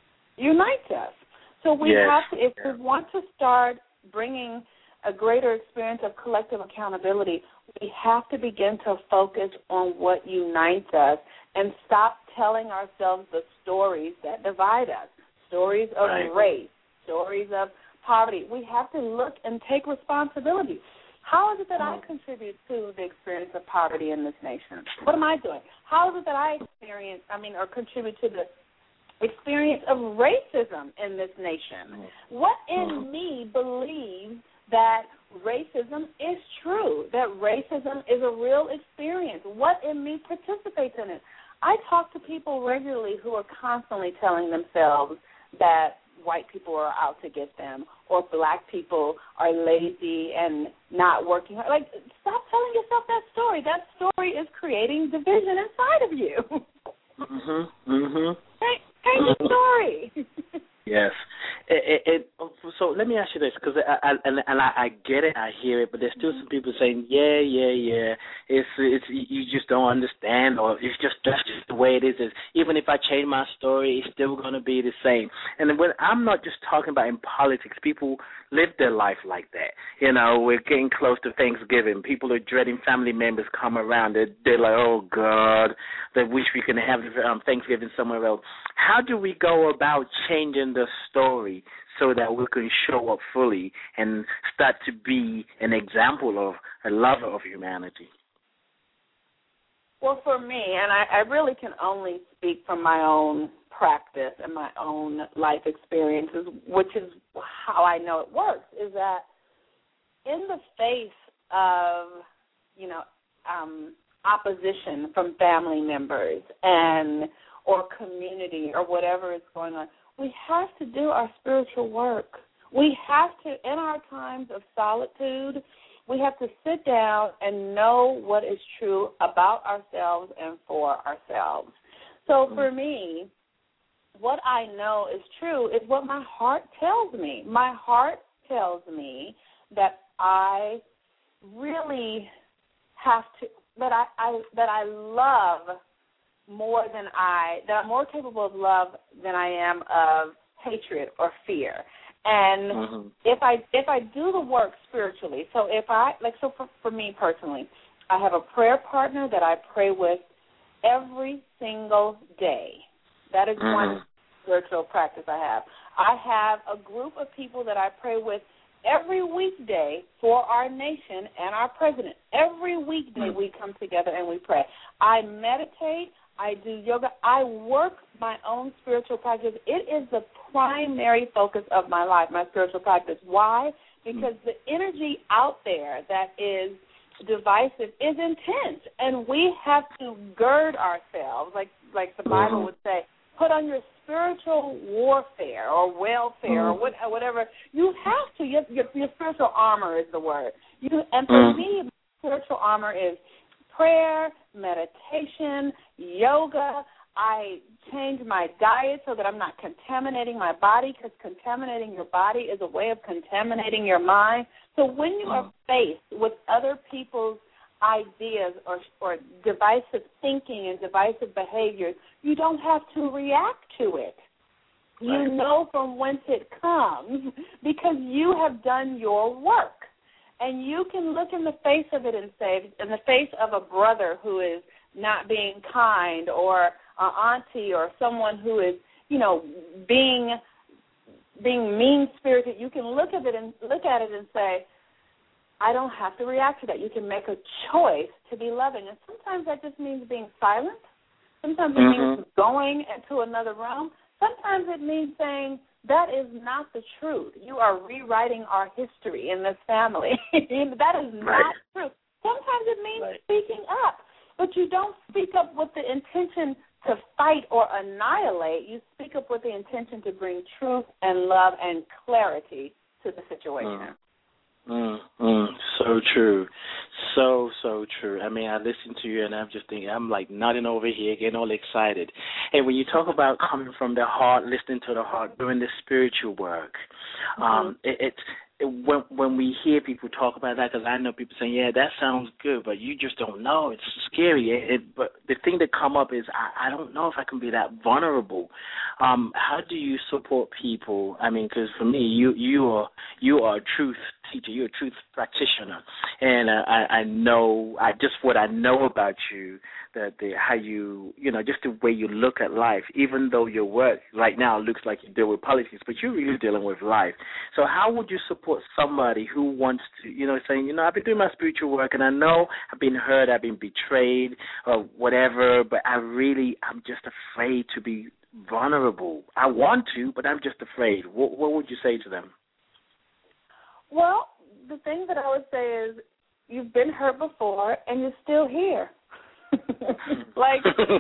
unites us. So we yes. have to, if we want to start bringing a greater experience of collective accountability, we have to begin to focus on what unites us and stop telling ourselves the stories that divide us. Stories of right. race, stories of poverty. We have to look and take responsibility. How is it that I contribute to the experience of poverty in this nation? What am I doing? How is it that I experience, I mean, or contribute to the experience of racism in this nation? What in me believes that racism is true, that racism is a real experience? What in me participates in it? I talk to people regularly who are constantly telling themselves that white people are out to get them or black people are lazy and not working hard. Like, stop telling yourself that story. That story is creating division inside of you. Mm-hmm. Mm-hmm. Change, change the story. Yes. It, it, it, so let me ask you this, because I, I, and, and I, I get it, I hear it, but there's still some people saying, yeah, yeah, yeah, it's it's you just don't understand, or it's just that's just the way it is. It's, even if I change my story, it's still going to be the same. And when I'm not just talking about in politics, people live their life like that. You know, we're getting close to Thanksgiving. People are dreading family members come around. They're, they're like, oh, God, they wish we could have um, Thanksgiving somewhere else. How do we go about changing the story so that we can show up fully and start to be an example of a lover of humanity? Well, for me, and I, I really can only speak from my own practice and my own life experiences, which is how I know it works, is that in the face of, you know, um, opposition from family members and or community or whatever is going on, we have to do our spiritual work. We have to, in our times of solitude, we have to sit down and know what is true about ourselves and for ourselves. So for me, what I know is true is what my heart tells me. My heart tells me that I really have to, that I, I that I love more than I, that I'm more capable of love than I am of hatred or fear. And mm-hmm. if I if I do the work spiritually, so if I, like, so for, for me personally, I have a prayer partner that I pray with every single day. That is mm-hmm. one spiritual practice I have. I have a group of people that I pray with every weekday for our nation and our president. Every weekday mm-hmm. we come together and we pray. I meditate. I do yoga. I work my own spiritual practice. It is the primary focus of my life, my spiritual practice. Why? Because the energy out there that is divisive is intense, and we have to gird ourselves, like like the Bible would say, put on your spiritual warfare or welfare or what, whatever. You have to. Your, your, your spiritual armor is the word. You, and for me, spiritual armor is prayer, meditation, yoga. I change my diet so that I'm not contaminating my body, because contaminating your body is a way of contaminating your mind. So when you are faced with other people's ideas or, or divisive thinking and divisive behaviors, you don't have to react to it. You know from whence it comes because you have done your work. And you can look in the face of it and say, in the face of a brother who is not being kind, or an auntie, or someone who is, you know, being being mean-spirited, you can look at it and look at it and say, I don't have to react to that. You can make a choice to be loving. And sometimes that just means being silent. Sometimes it mm-hmm. means going into another realm. Sometimes it means saying, that is not the truth. You are rewriting our history in this family. That is not right. true. Sometimes it means right. speaking up, but you don't speak up with the intention to fight or annihilate. You speak up with the intention to bring truth and love and clarity to the situation. Mm, mm, so true. So, so true. I mean, I listen to you and I'm just thinking, I'm like nodding over here, getting all excited. And when you talk about coming from the heart, listening to the heart, doing the spiritual work, mm-hmm. um, it, it's it, when, when we hear people talk about that, because I know people saying, yeah, that sounds good, but you just don't know. It's scary. It, it, but the thing that come up is, I, I don't know if I can be that vulnerable. Um, how do you support people? I mean, because for me, you you are you are a truth teacher. You're a truth practitioner, and uh, I, I know I just what I know about you, that the how you you know just the way you look at life. Even though your work right now looks like you deal with politics, but you're really dealing with life. So how would you support somebody who wants to, you know, saying, you know, I've been doing my spiritual work, and I know I've been hurt, I've been betrayed, or whatever, but I really I'm just afraid to be vulnerable. I want to, but I'm just afraid. What, what would you say to them? Well, the thing that I would say is you've been hurt before and you're still here. like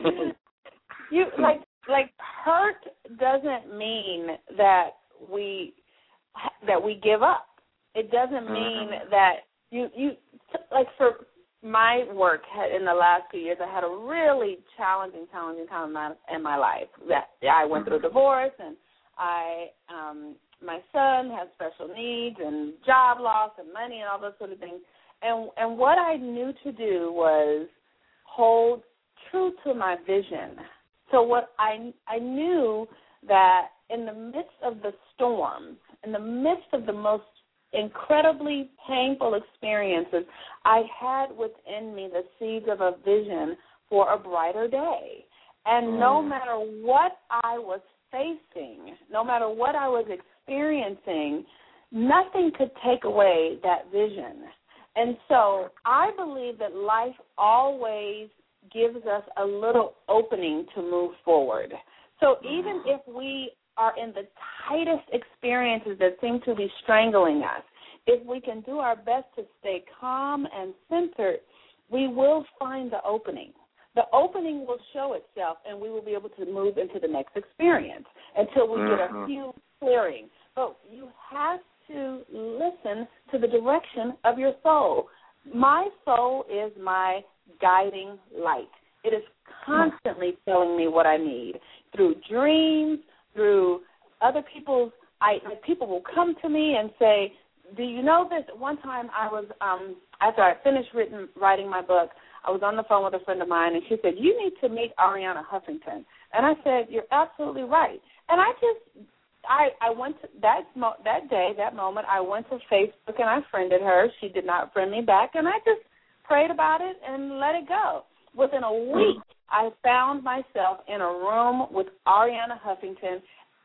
you like like hurt doesn't mean that we that we give up. It doesn't mean mm-hmm. that you you like for my work in the last few years, I had a really challenging, challenging time in my life. That I went through a divorce, and I, um, my son has special needs, and job loss, and money, and all those sort of things. And and what I knew to do was hold true to my vision. So what I I knew that in the midst of the storm, in the midst of the most incredibly painful experiences, I had within me the seeds of a vision for a brighter day. And mm. no matter what I was facing, no matter what I was experiencing, nothing could take away that vision. And so I believe that life always gives us a little opening to move forward. So even if we are in the tightest experiences that seem to be strangling us, if we can do our best to stay calm and centered, we will find the opening. The opening will show itself, and we will be able to move into the next experience until we get a few clearing. But you have to listen to the direction of your soul. My soul is my guiding light. It is constantly telling me what I need through dreams, through other people's, I, like people will come to me and say, do you know this? One time I was, um, after I finished written, writing my book, I was on the phone with a friend of mine, and she said, you need to meet Arianna Huffington. And I said, you're absolutely right. And I just, I, I went to, that, mo- that day, that moment, I went to Facebook and I friended her. She did not friend me back, and I just prayed about it and let it go. Within a week, I found myself in a room with Arianna Huffington.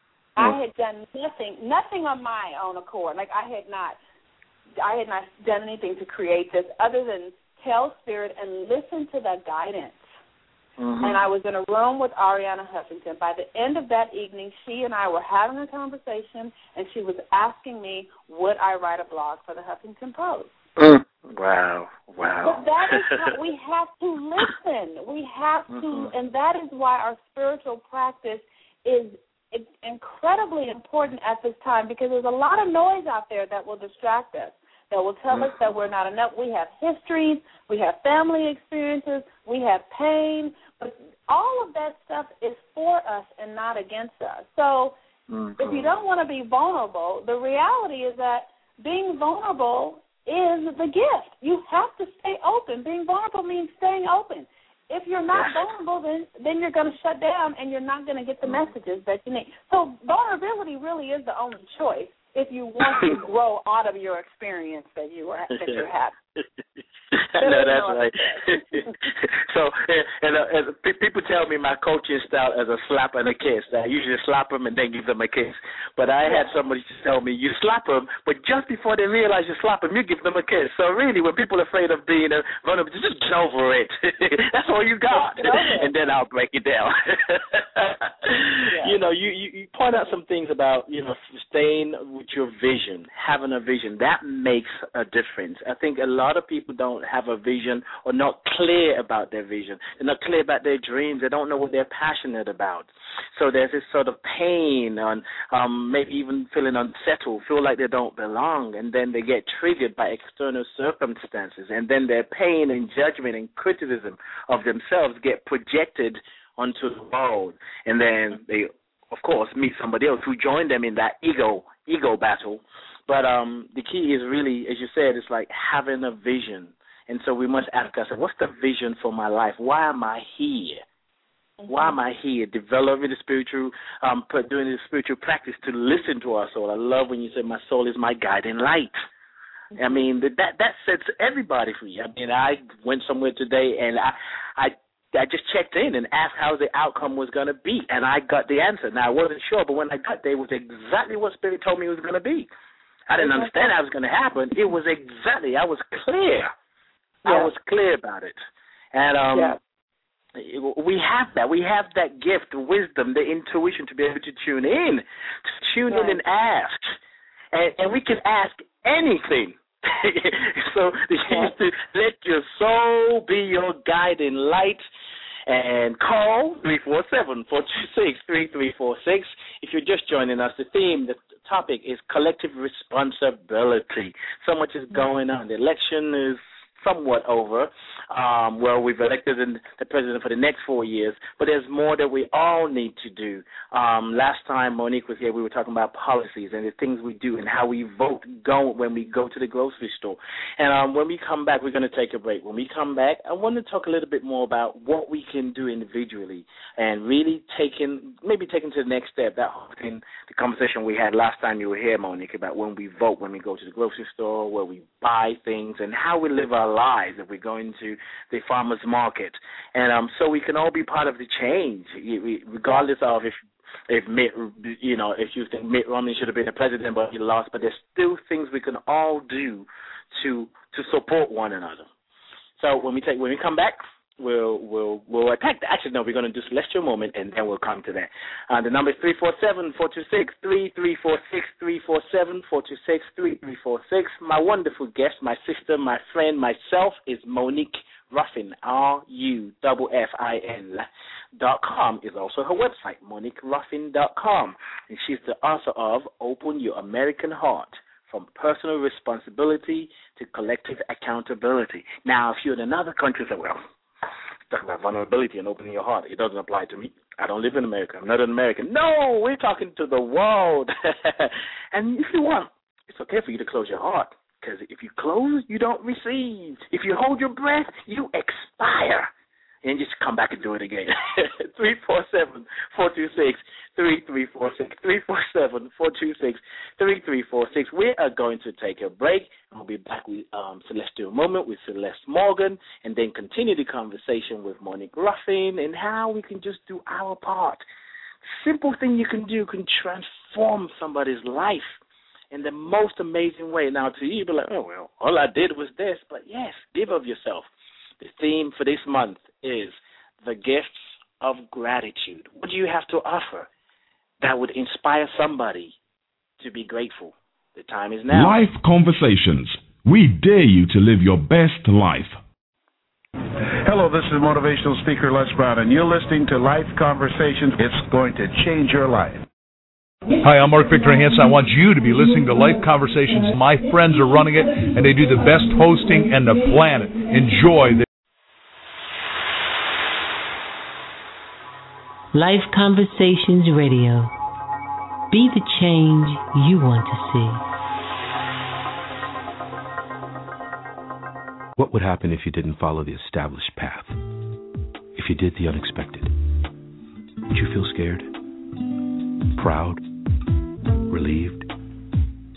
I had done nothing, nothing on my own accord. Like I had not, I had not done anything to create this other than tell Spirit and listen to the guidance. Mm-hmm. And I was in a room with Arianna Huffington. By the end of that evening, she and I were having a conversation, and she was asking me, would I write a blog for the Huffington Post? Mm. Wow, wow. But that is how we have to listen. We have to, mm-hmm. and that is why our spiritual practice is it's incredibly important at this time, because there's a lot of noise out there that will distract us, that will tell mm-hmm. us that we're not enough. We have histories, we have family experiences, we have pain, but all of that stuff is for us and not against us. So mm-hmm. if you don't want to be vulnerable, the reality is that being vulnerable is the gift. You have to stay open. Being vulnerable means staying open. If you're not vulnerable, then, then you're going to shut down and you're not going to get the messages that you need. So vulnerability really is the only choice if you want to grow out of your experience that you are that you're having. No, that's right. So, and, uh, and people tell me my coaching style is a slap and a kiss. I usually slap them and then give them a kiss. But I had somebody tell me, you slap them, but just before they realize you slap them, you give them a kiss. So really, when people are afraid of being vulnerable, just get over it. That's all you got. And then I'll break it down. Yeah. You know, you, you, you point out some things about, you know, staying with your vision, having a vision. That makes a difference. I think a lot of people don't have a vision or not clear about their vision. They're not clear about their dreams. They don't know what they're passionate about. So there's this sort of pain on um, maybe even feeling unsettled, feel like they don't belong, and then they get triggered by external circumstances, and then their pain and judgment and criticism of themselves get projected onto the world, and then they, of course, meet somebody else who joined them in that ego ego battle. But um, the key is really, as you said, it's like having a vision. And so we must ask ourselves, what's the vision for my life? Why am I here? Mm-hmm. Why am I here? Developing the spiritual, um, doing the spiritual practice to listen to our soul. I love when you say my soul is my guiding light. Mm-hmm. I mean, that that sets everybody free. I mean, I went somewhere today and I, I I just checked in and asked how the outcome was going to be, and I got the answer. Now, I wasn't sure, but when I got there, it was exactly what Spirit told me it was going to be. I didn't understand how it was going to happen. It was exactly, I was clear. Yeah. I was clear about it. And um, yeah. we have that. We have that gift, the wisdom, the intuition to be able to tune in, to tune right. in and ask. And, and we can ask anything. So you have to let your soul be your guiding light. And call three four seven, four two six, three three four six. If you're just joining us, the theme, the topic is collective responsibility. So much is going on. The election is somewhat over. Um, well, we've elected the president for the next four years, but there's more that we all need to do. Um, last time Monique was here, we were talking about policies and the things we do and how we vote go when we go to the grocery store. And um, when we come back, we're going to take a break. When we come back, I want to talk a little bit more about what we can do individually and really taking, maybe taking to the next step, that whole thing, the conversation we had last time you were here, Monique, about when we vote, when we go to the grocery store, where we buy things, and how we live our lives if we're going to the farmer's market. And um, so we can all be part of the change, regardless of if if Mitt, you know, if you think Mitt Romney should have been the president but he lost, but there's still things we can all do to to support one another. So when we take when we come back, we'll we'll we'll attack that. Actually, no, we're going to do Celestial Moment, and then we'll come to that. Uh, the number is three four seven, four two six, three three four six, three four seven, four two six, three three four six. My wonderful guest, my sister, my friend, myself, is Monique Ruffin, R U F F I N dot com is also her website, Monique Ruffin dot com. And she's the author of Open Your American Heart, From Personal Responsibility to Collective Accountability. Now, if you're in another country, say, well, talking about vulnerability and opening your heart, it doesn't apply to me. I don't live in America. I'm not an American. No, we're talking to the world. And if you want, it's okay for you to close your heart, because if you close, you don't receive. If you hold your breath, you expire. And just come back and do it again. three four seven, four two six, three three four six, three four seven, four two six, three three four six. We are going to take a break. We'll be back with um, Celestial Moment with Celeste Morgan, and then continue the conversation with Monique Ruffin and how we can just do our part. Simple thing you can do can transform somebody's life in the most amazing way. Now, to you, you'll be like, oh, well, all I did was this. But, yes, give of yourself. The theme for this month is the gifts of gratitude. What do you have to offer that would inspire somebody to be grateful? The time is now. Life Conversations. We dare you to live your best life. Hello, this is motivational speaker Les Brown, and you're listening to Life Conversations. It's going to change your life. Hi, I'm Mark Victor Hansen. I want you to be listening to Life Conversations. My friends are running it, and they do the best hosting on the planet. Enjoy the Life Conversations Radio. Be the change you want to see. What would happen if you didn't follow the established path? If you did the unexpected? Would you feel scared? Proud? Relieved?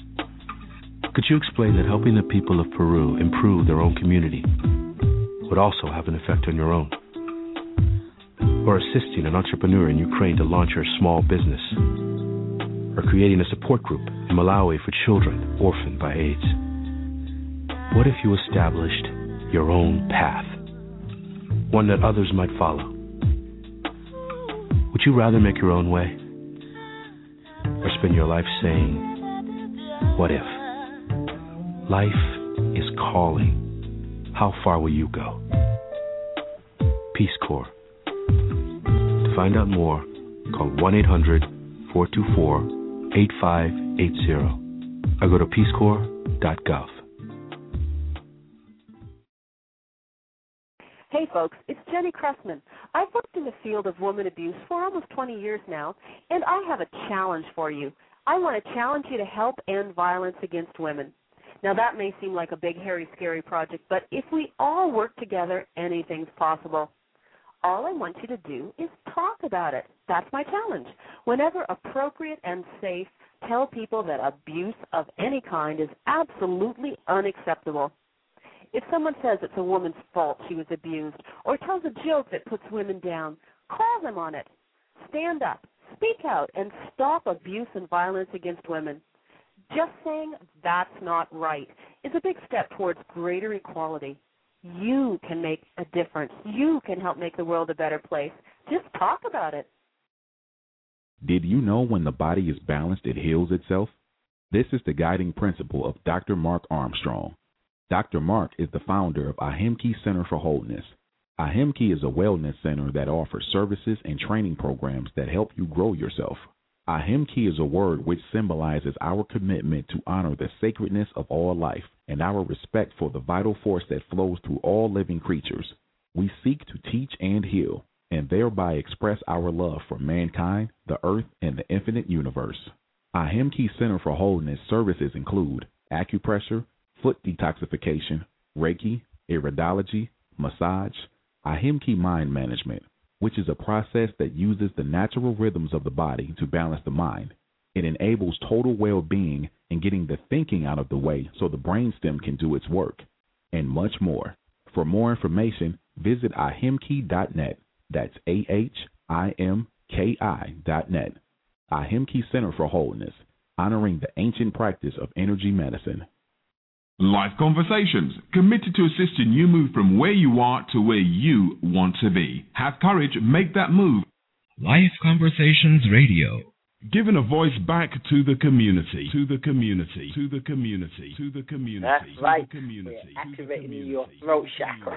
Could you explain that helping the people of Peru improve their own community would also have an effect on your own? Or assisting an entrepreneur in Ukraine to launch her small business? Or creating a support group in Malawi for children orphaned by AIDS? What if you established your own path, one that others might follow? Would you rather make your own way, or spend your life saying, what if? Life is calling. How far will you go? Peace Corps. To find out more, call one eight hundred, four two four, eight five eight zero or go to peace corps dot gov. Hey folks, it's Jenny Cressman. I've worked in the field of woman abuse for almost twenty years now, and I have a challenge for you. I want to challenge you to help end violence against women. Now that may seem like a big, hairy, scary project, but if we all work together, anything's possible. All I want you to do is talk about it. That's my challenge. Whenever appropriate and safe, tell people that abuse of any kind is absolutely unacceptable. If someone says it's a woman's fault she was abused, or tells a joke that puts women down, call them on it. Stand up, speak out, and stop abuse and violence against women. Just saying that's not right is a big step towards greater equality. You can make a difference. You can help make the world a better place. Just talk about it. Did you know when the body is balanced, it heals itself? This is the guiding principle of Doctor Mark Armstrong. Doctor Mark is the founder of Ahimki Center for Wholeness. Ahimki is a wellness center that offers services and training programs that help you grow yourself. Ahimki is a word which symbolizes our commitment to honor the sacredness of all life and our respect for the vital force that flows through all living creatures. We seek to teach and heal, and thereby express our love for mankind, the earth, and the infinite universe. Ahimki Center for Wholeness services include acupressure, foot detoxification, Reiki, iridology, massage, Ahimki mind management, which is a process that uses the natural rhythms of the body to balance the mind. It enables total well-being and getting the thinking out of the way so the brainstem can do its work, and much more. For more information, visit ahimki dot net. That's A H I M K I dot net. Ahimki Center for Wholeness, honoring the ancient practice of energy medicine. Life Conversations, committed to assisting you move from where you are to where you want to be. Have courage, make that move. Life Conversations Radio. Giving a voice back to the community, to the community, to the community, to the community. That's right. To the community, We're activating your throat chakra.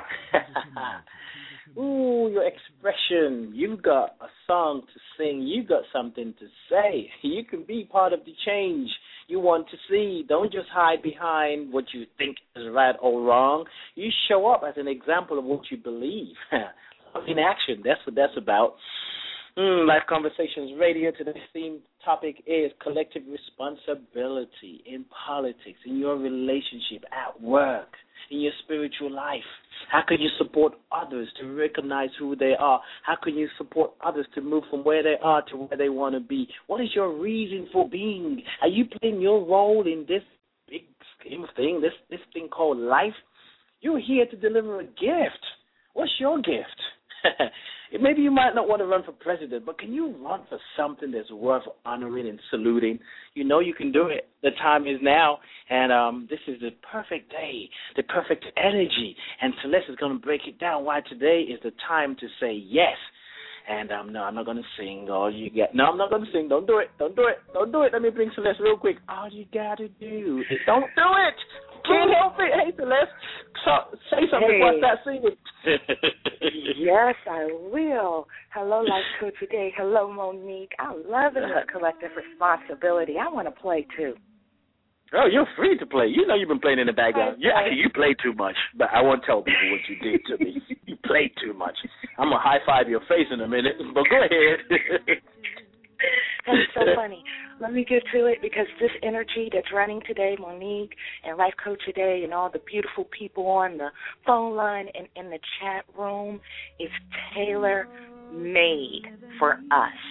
Ooh, your expression. You've got a song to sing. You've got something to say. You can be part of the change you want to see. Don't just hide behind what you think is right or wrong. You show up as an example of what you believe. In action, that's what that's about. Mm, Life Conversations Radio. Today's theme topic is collective responsibility in politics, in your relationship, at work, in your spiritual life. How can you support others to recognize who they are? How can you support others to move from where they are to where they want to be? What is your reason for being? Are you playing your role in this big scheme of thing, this, this thing called life? You're here to deliver a gift. What's your gift? Maybe you might not want to run for president, but can you run for something that's worth honoring and saluting? You know you can do it. The time is now, and um, this is the perfect day, the perfect energy. And Celeste is going to break it down why today is the time to say yes. And um, no, I'm not going to sing. All you get, no, I'm not going to sing. Don't do it. Don't do it. Don't do it. Let me bring Celeste real quick. All you got to do is don't do it. Can't help it. Hey, Celeste, so, say something hey. about that singing. Yes, I will. Hello, Life Coach today. Hello, Monique. I'm loving this collective responsibility. I want to play, too. Oh, you're free to play. You know you've been playing in the background. Yeah, you play too much, but I won't tell people what you did to me. You played too much. I'm going to high-five your face in a minute, but go ahead. That's so funny. Let me get to it because this energy that's running today, Monique and Life Coach today and all the beautiful people on the phone line and in the chat room is tailor-made for us.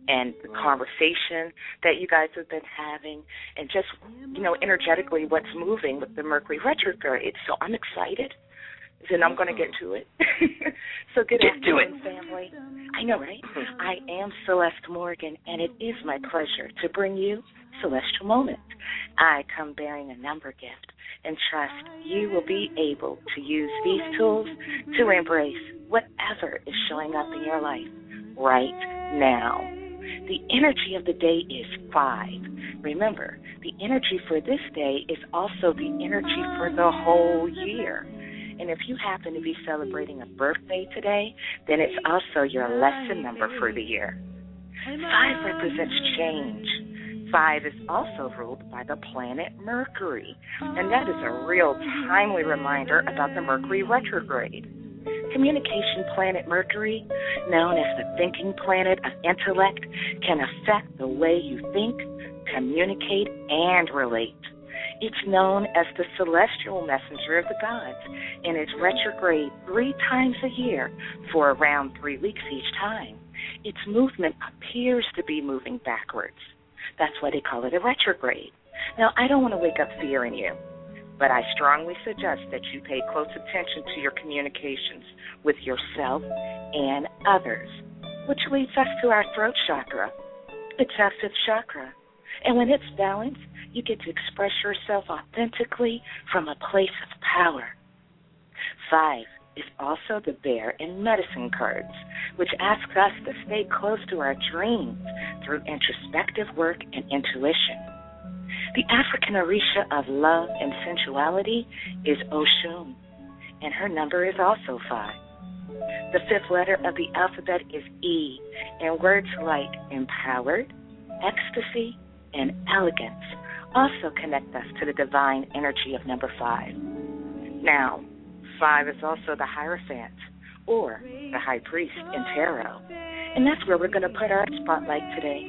and the conversation that you guys have been having, and just, you know, energetically what's moving with the Mercury retrograde. So I'm excited. Then I'm going to get to it. So good get afternoon, family. I know, right? I am Celeste Morgan, and it is my pleasure to bring you Celestial Moment. I come bearing a number gift and trust you will be able to use these tools to embrace whatever is showing up in your life right now. The energy of the day is five. Remember, the energy for this day is also the energy for the whole year. And if you happen to be celebrating a birthday today, then it's also your lesson number for the year. Five represents change. Five is also ruled by the planet Mercury, and that is a real timely reminder about the Mercury retrograde. Communication planet Mercury, known as the thinking planet of intellect, can affect the way you think, communicate, and relate. It's known as the celestial messenger of the gods, and it's retrograde three times a year for around three weeks each time. Its movement appears to be moving backwards. That's why they call it a retrograde. Now, I don't want to wake up fear in you, but I strongly suggest that you pay close attention to your communications with yourself and others, which leads us to our throat chakra. It's our fifth chakra. And when it's balanced, you get to express yourself authentically from a place of power. Five is also the bear in medicine cards, which asks us to stay close to our dreams through introspective work and intuition. The African Orisha of love and sensuality is Oshun, and her number is also five. The fifth letter of the alphabet is E, and words like empowered, ecstasy, and elegance also connect us to the divine energy of number five. Now, five is also the Hierophant, or the High Priest in Tarot, and that's where we're going to put our spotlight today.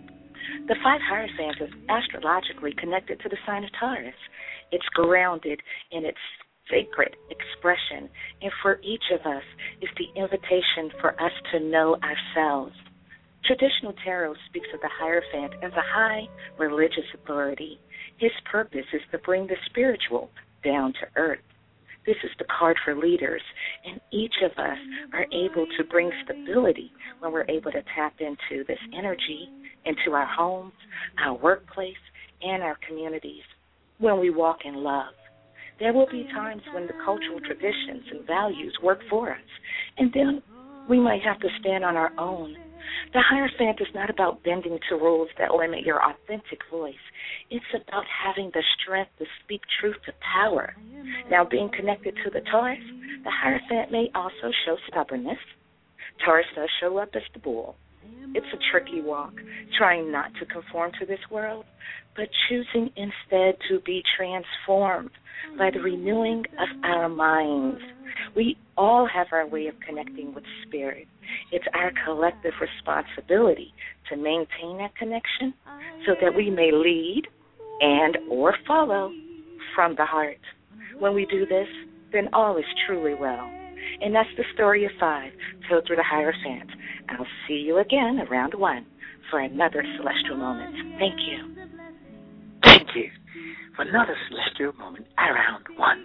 The five Hierophant is astrologically connected to the sign of Taurus. It's grounded in its sacred expression, and for each of us is the invitation for us to know ourselves. Traditional tarot speaks of the Hierophant as a high religious authority. His purpose is to bring the spiritual down to earth. This is the card for leaders, and each of us are able to bring stability when we're able to tap into this energy, into our homes, our workplace, and our communities, when we walk in love. There will be times when the cultural traditions and values work for us, and then we might have to stand on our own. The Hierophant is not about bending to rules that limit your authentic voice. It's about having the strength to speak truth to power. Now, being connected to the Taurus, the Hierophant may also show stubbornness. Taurus does show up as the bull. It's a tricky walk, trying not to conform to this world, but choosing instead to be transformed by the renewing of our minds. We all have our way of connecting with spirit. It's our collective responsibility to maintain that connection so that we may lead and or follow from the heart. When we do this, then all is truly well. And that's the story of five, told through the Hierophant. I'll see you again around one for another celestial moment. Thank you. Thank you for another celestial moment around one.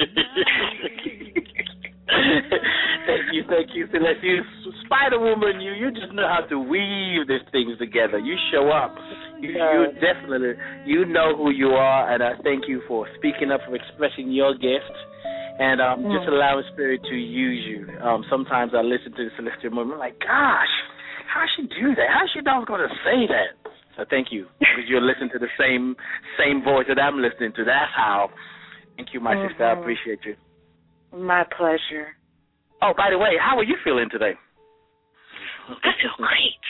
Thank you, thank you, Celeste. You Spider Woman, you you just know how to weave these things together. You show up. You, you definitely, you know who you are, and I thank you for speaking up, for expressing your gift, and um, mm. just allowing Spirit to use you. Um, sometimes I listen to the Celestial Woman, I'm like, gosh, how she do that? How she not going to say that? So thank you, because you're listening to the same same voice that I'm listening to. That's how. Thank you, my mm-hmm. sister. I appreciate you. My pleasure. Oh, by the way, how are you feeling today? I feel great.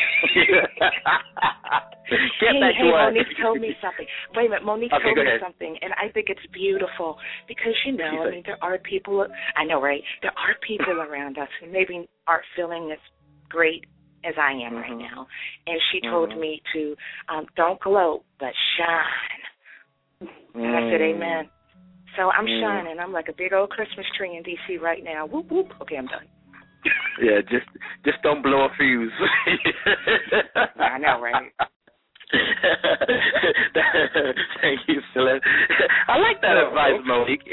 Get hey, back hey, to work. Monique told me something. Wait a minute, Monique okay, told me ahead. something, and I think it's beautiful because, you know, I mean, there are people, I know, right? There are people around us who maybe aren't feeling as great as I am right now. And she told mm. me to um, don't gloat, but shine. Mm. And I said, amen. So I'm mm. shining. I'm like a big old Christmas tree in D C right now. Whoop, whoop. Okay, I'm done. Yeah, just Just don't blow a fuse. I know, right? Thank you, Celeste. I like that advice, Monique.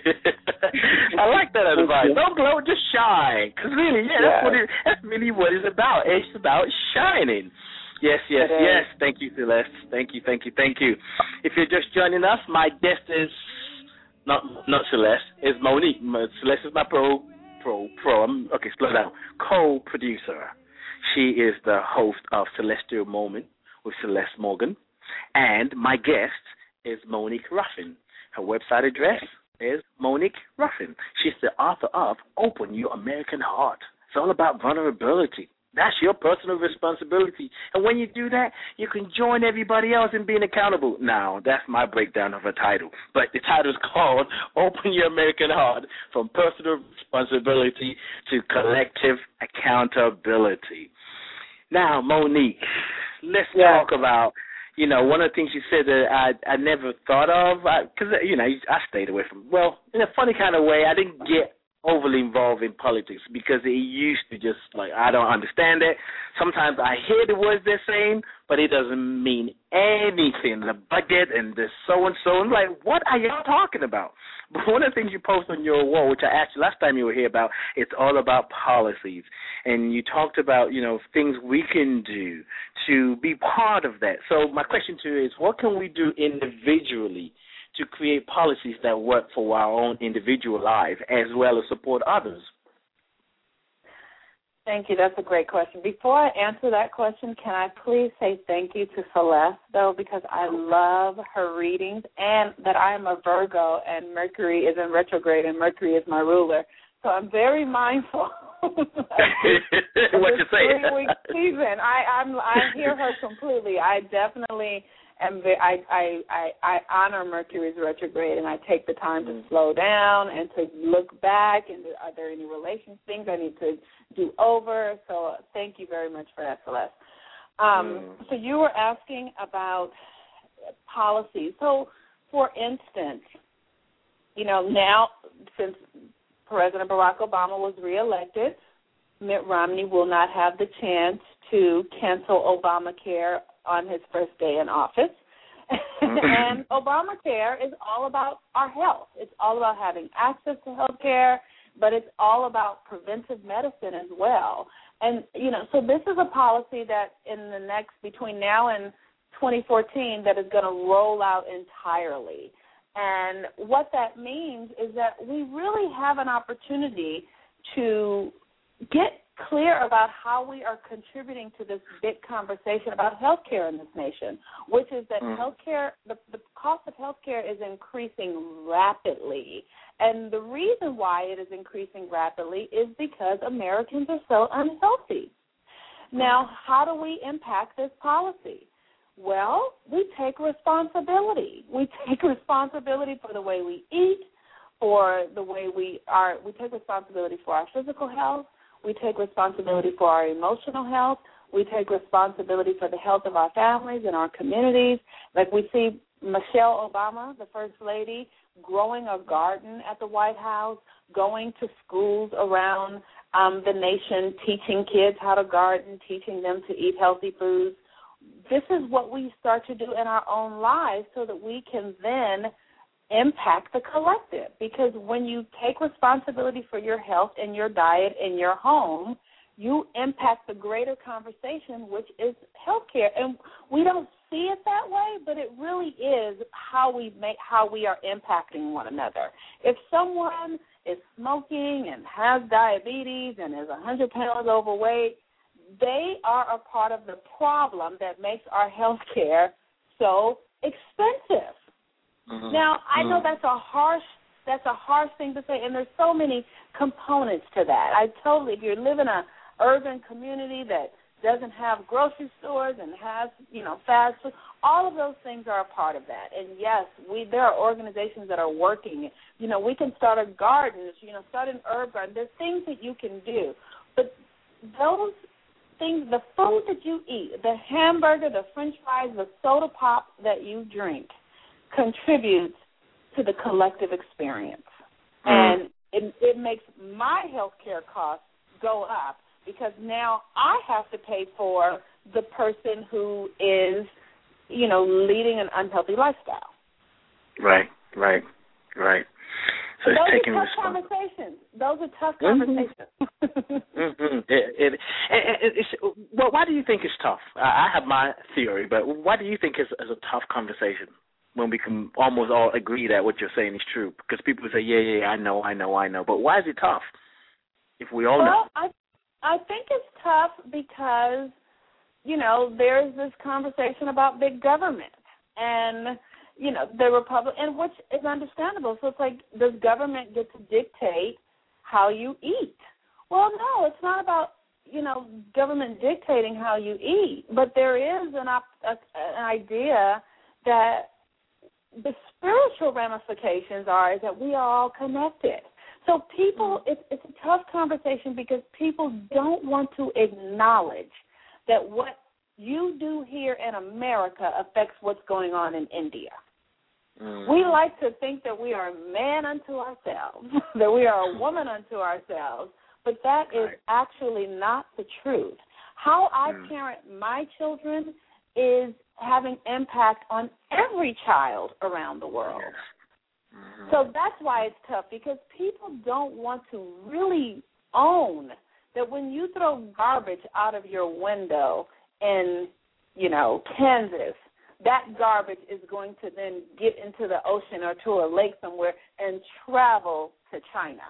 I like that advice. Don't blow, just shine. Because really, yeah, that's, yeah. What it, that's really what it's about. It's about shining. Yes, yes, yes. Thank you, Celeste. Thank you, thank you, thank you. If you're just joining us, my guest is not not Celeste. It's Monique. Celeste is my pro, pro, pro. I'm, okay, slow down. Co-producer. She is the host of Celestial Moment with Celeste Morgan. And my guest is Monique Ruffin. Her website address is Monique Ruffin. She's the author of Open Your American Heart. It's all about vulnerability. That's your personal responsibility. And when you do that, you can join everybody else in being accountable. Now, that's my breakdown of a title. But the title is called Open Your American Heart, From Personal Responsibility to Collective Accountability. Now, Monique, let's yeah. talk about, you know, one of the things you said that I, I never thought of, because, you know, I stayed away from, well, in a funny kind of way, I didn't get overly involved in politics because it used to just, like, I don't understand it. Sometimes I hear the words they're saying, but it doesn't mean anything. The budget and the so-and-so. I'm like, what are y'all talking about? But one of the things you post on your wall, which I asked you last time you were here about, it's all about policies. And you talked about, you know, things we can do to be part of that. So my question to you is, what can we do individually to create policies that work for our own individual life as well as support others? Thank you. That's a great question. Before I answer that question, can I please say thank you to Celeste, though, because I love her readings and that I am a Virgo and Mercury is in retrograde and Mercury is my ruler. So I'm very mindful. What you say? Three-week season. I, I'm, I hear her completely. I definitely am. I, I, I, I honor Mercury's retrograde, and I take the time to slow down and to look back. And are there any relations things I need to do over? So thank you very much for that, Celeste. Um, mm. So you were asking about policy. So, for instance, you know, now since President Barack Obama was reelected, Mitt Romney will not have the chance to cancel Obamacare on his first day in office. And Obamacare is all about our health. It's all about having access to health care, but it's all about preventive medicine as well. And, you know, so this is a policy that in the next, between now and twenty fourteen, that is going to roll out entirely. And what that means is that we really have an opportunity to get clear about how we are contributing to this big conversation about healthcare in this nation, which is that mm. healthcare, the, the cost of healthcare is increasing rapidly. And the reason why it is increasing rapidly is because Americans are so unhealthy. Now, how do we impact this policy? Well, we take responsibility. We take responsibility for the way we eat, for the way we are. We take responsibility for our physical health. We take responsibility for our emotional health. We take responsibility for the health of our families and our communities. Like we see Michelle Obama, the First Lady, growing a garden at the White House, going to schools around um, the nation, teaching kids how to garden, teaching them to eat healthy foods. This is what we start to do in our own lives so that we can then impact the collective. Because when you take responsibility for your health and your diet in your home, you impact the greater conversation, which is healthcare. And we don't see it that way, but it really is how we make how we are impacting one another. If someone is smoking and has diabetes and is one hundred pounds overweight, they are a part of the problem that makes our health care so expensive. Mm-hmm. Now, I know that's a harsh that's a harsh thing to say, and there's so many components to that. I totally, if you live in an urban community that doesn't have grocery stores and has, you know, fast food, all of those things are a part of that. And, yes, we there are organizations that are working. You know, we can start a garden, you know, start an herb garden. There's things that you can do. But those things, the food that you eat, the hamburger, the french fries, the soda pop that you drink contributes to the collective experience. Mm. And it, it makes my health care costs go up because now I have to pay for the person who is, you know, leading an unhealthy lifestyle. Right, right, right. So those it's taking are tough conversations. Those are tough conversations. mm-hmm. it, it, it, it, it's, well, why do you think it's tough? I have my theory, but why do you think it's, it's a tough conversation when we can almost all agree that what you're saying is true? Because people say, yeah, yeah, I know, I know, I know. But why is it tough if we all well, know? I, I think it's tough because, you know, there's this conversation about big government and, you know, the Republic, and which is understandable. So it's like, does government get to dictate how you eat? Well, no, it's not about, you know, government dictating how you eat, but there is an, op- a, an idea that the spiritual ramifications are is that we are all connected. So people, it's, it's a tough conversation because people don't want to acknowledge that what you do here in America affects what's going on in India. Mm. We like to think that we are a man unto ourselves, that we are a woman unto ourselves, but that is actually not the truth. How I mm. parent my children is having impact on every child around the world. Yes. Mm-hmm. So that's why it's tough, because people don't want to really own that when you throw garbage out of your window in, you know, Kansas, that garbage is going to then get into the ocean or to a lake somewhere and travel to China.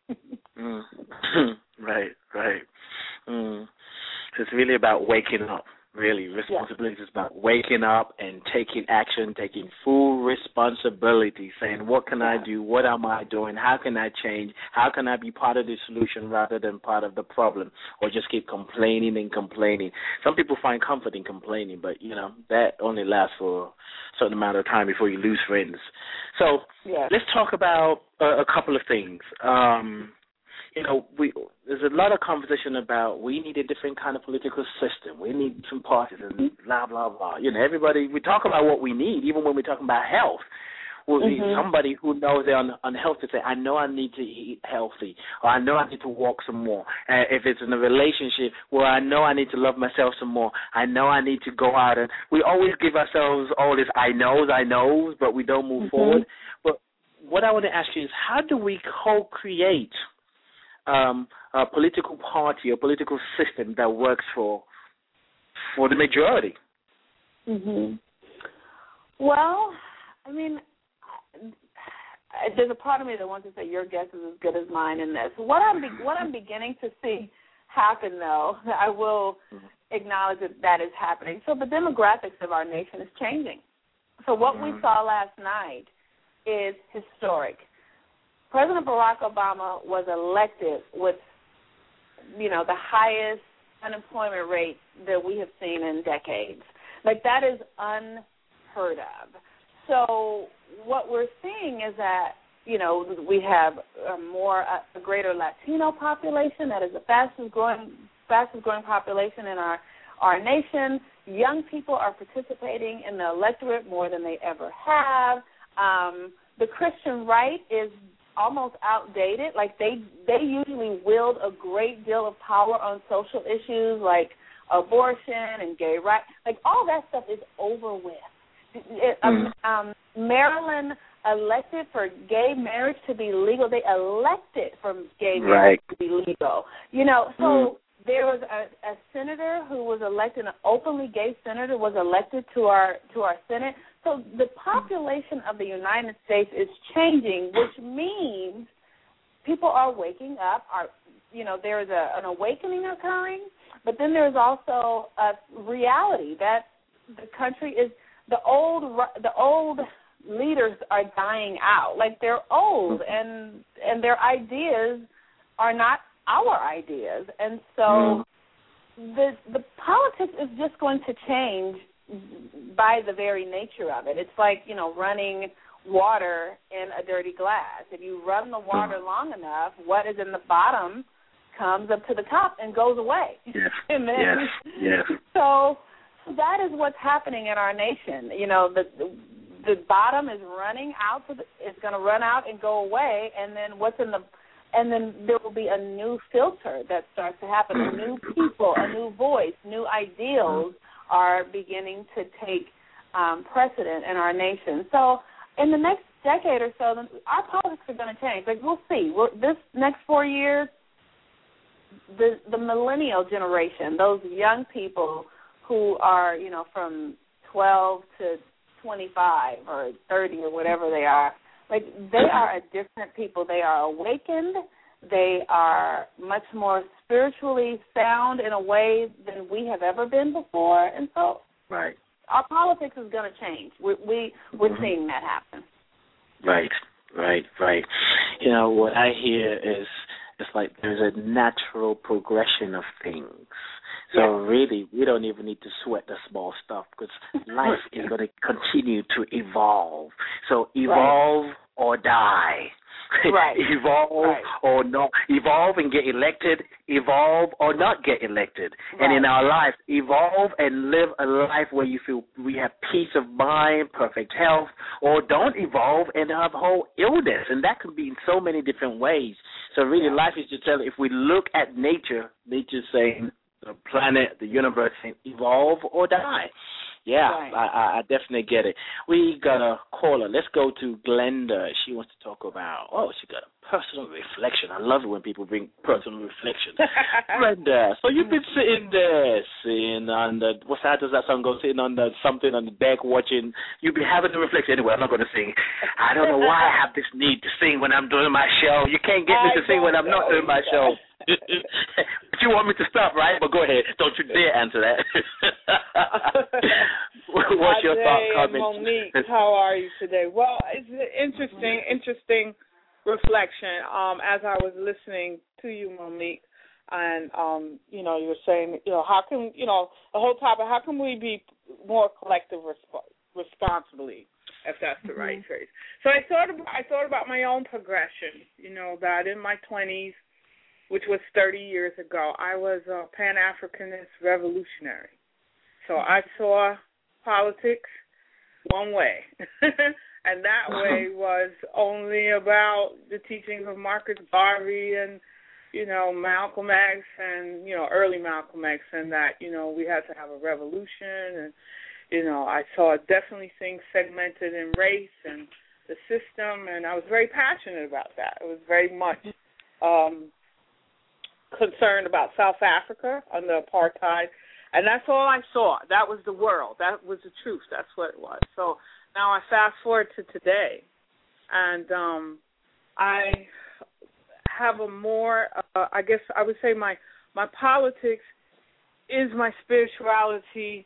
mm. Right, right. Mm. So it's really about waking up. Really, responsibility yeah. is about waking up and taking action, taking full responsibility, saying, what can yeah. I do? What am I doing? How can I change? How can I be part of the solution rather than part of the problem, or just keep complaining and complaining? Some people find comfort in complaining, but, you know, that only lasts for a certain amount of time before you lose friends. So yeah. let's talk about uh, a couple of things. Um You know, we there's a lot of conversation about we need a different kind of political system. We need some parties and blah, blah, blah. You know, everybody, we talk about what we need, even when we're talking about health. We'll mm-hmm. need somebody who knows they're un- unhealthy to say, I know I need to eat healthy, or I know I need to walk some more. And if it's in a relationship, well, I know I need to love myself some more. I know I need to go out. And we always give ourselves all this I knows, I knows, but we don't move mm-hmm. forward. But what I want to ask you is, how do we co-create Um, a political party, a political system that works for for the majority? Mm-hmm. Well, I mean, there's a part of me that wants to say your guess is as good as mine in this. What I'm be- what I'm beginning to see happen, though, I will acknowledge that that is happening. So the demographics of our nation is changing. So what mm-hmm. we saw last night is historic. President Barack Obama was elected with, you know, the highest unemployment rate that we have seen in decades. Like, that is unheard of. So what we're seeing is that, you know, we have a more, a greater Latino population. That is the fastest growing, fastest growing population in our, our nation. Young people are participating in the electorate more than they ever have. Um, the Christian right is almost outdated. Like, they they usually wield a great deal of power on social issues like abortion and gay rights. Like, all that stuff is over with. It, mm. um, Maryland elected for gay marriage to be legal. They elected for gay marriage right. to be legal. You know, so mm. there was a, a senator who was elected, an openly gay senator was elected to our to our Senate. So the population of the United States is changing, which means people are waking up. Are you know, there is a, an awakening occurring, but then there's also a reality that the country is the old the old leaders are dying out. Like, they're old, and and their ideas are not our ideas, and so mm. the the politics is just going to change by the very nature of it. It's like, you know, running water in a dirty glass. If you run the water long enough, what is in the bottom comes up to the top and goes away. Yes. and then, yes. Yes. So that is what's happening in our nation. You know, the the bottom is running out. To the, it's going to run out and go away, and then what's in the and then there will be a new filter that starts to happen. A new people, a new voice, new ideals are beginning to take um, precedent in our nation. So in the next decade or so, then our politics are going to change. Like, we'll see. We're, this next four years, the the millennial generation, those young people who are, you know, from twelve to twenty-five or thirty or whatever they are, like, they are a different people. They are awakened. They are much more spiritually sound in a way than we have ever been before. And so right. our politics is going to change. We, we, we're mm-hmm. seeing that happen. Right, right, right. You know, what I hear is it's like there's a natural progression of things. So yeah. really, we don't even need to sweat the small stuff because life is going to continue to evolve. So evolve right. or die. Right. evolve right. or not. Evolve and get elected. Evolve or not get elected. Right. And in our lives, evolve and live a life where you feel we have peace of mind, perfect health, or don't evolve and have whole illness. And that can be in so many different ways. So really, yeah. life is just telling. If we look at nature, nature's saying, the planet, the universe, saying evolve or die. Yeah, right. I, I definitely get it. We got a caller. Let's go to Glenda. She wants to talk about, oh, she got a personal reflection. I love it when people bring personal reflection. Glenda, so you've been sitting there, sitting on the, what side does that song go? Sitting on the, something on the deck watching. You've been having a reflection. Anyway, I'm not going to sing. I don't know why I have this need to sing when I'm doing my show. You can't get me I to sing when I'm not doing my show. But you want me to stop, right? But go ahead. Don't you dare answer that. What's your thought, comment? Monique, how are you today? Well, it's an interesting, interesting reflection. Um, as I was listening to you, Monique, and um, you know, you were saying, you know, how can, you know, the whole topic, how can we be more collective resp- responsibly, if that's the mm-hmm. right phrase? So I thought about, I thought about my own progression. You know, that in my twenties, which was thirty years ago, I was a Pan-Africanist revolutionary. So I saw politics one way, and that way was only about the teachings of Marcus Garvey and, you know, Malcolm X and, you know, early Malcolm X, and that, you know, we had to have a revolution. And, you know, I saw definitely things segmented in race and the system, and I was very passionate about that. It was very much um, concerned about South Africa under apartheid, and that's all I saw. That was the world. That was the truth. That's what it was. So now I fast forward to today, and um, I have a more, uh, I guess I would say my, my politics is my spirituality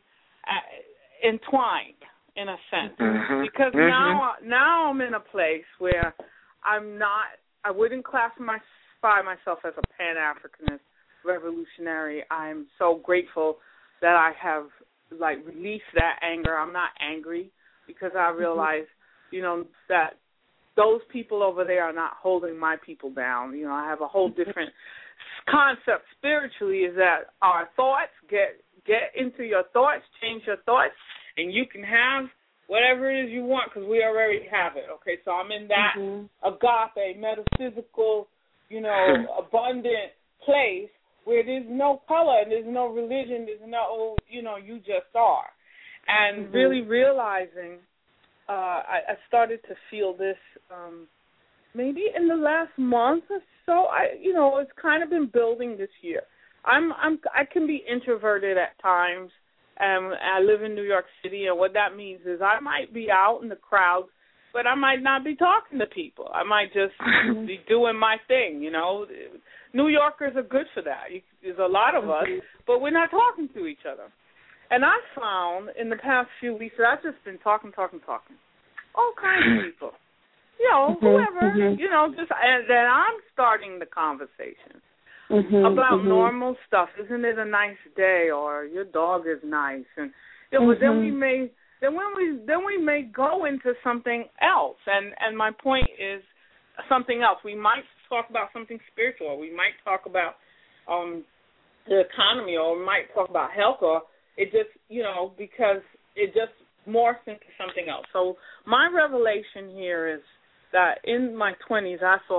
uh, entwined, in a sense. Mm-hmm. Because mm-hmm. now now I'm in a place where I'm not, I wouldn't classify myself as a Pan-Africanist revolutionary. I'm so grateful that I have, like, released that anger. I'm not angry because I realize, mm-hmm. you know, that those people over there are not holding my people down. You know, I have a whole different concept spiritually, is that our thoughts, get get into your thoughts, change your thoughts, and you can have whatever it is you want because we already have it. Okay, so I'm in that mm-hmm. agape, metaphysical, you know, abundant place where there's no color and there's no religion, there's no, you know, you just are. And mm-hmm. really realizing, uh, I, I started to feel this um, maybe in the last month or so. I, you know, it's kind of been building this year. I'm, I'm, I can be introverted at times. Um, I live in New York City, and what that means is I might be out in the crowds, but I might not be talking to people. I might just be doing my thing, you know. New Yorkers are good for that. You, there's a lot of us, but we're not talking to each other. And I found in the past few weeks that I've just been talking, talking, talking. All kinds of people. You know, whoever, mm-hmm. you know, just, and then I'm starting the conversation. Mm-hmm, about mm-hmm. normal stuff. Isn't it a nice day? Or your dog is nice, and you know, mm-hmm. then we may then when we then we may go into something else. And and my point is something else. We might talk about something spiritual. Or we might talk about um, the economy, or we might talk about health, or it just you know because it just morphs into something else. So my revelation here is that in my twenties, I thought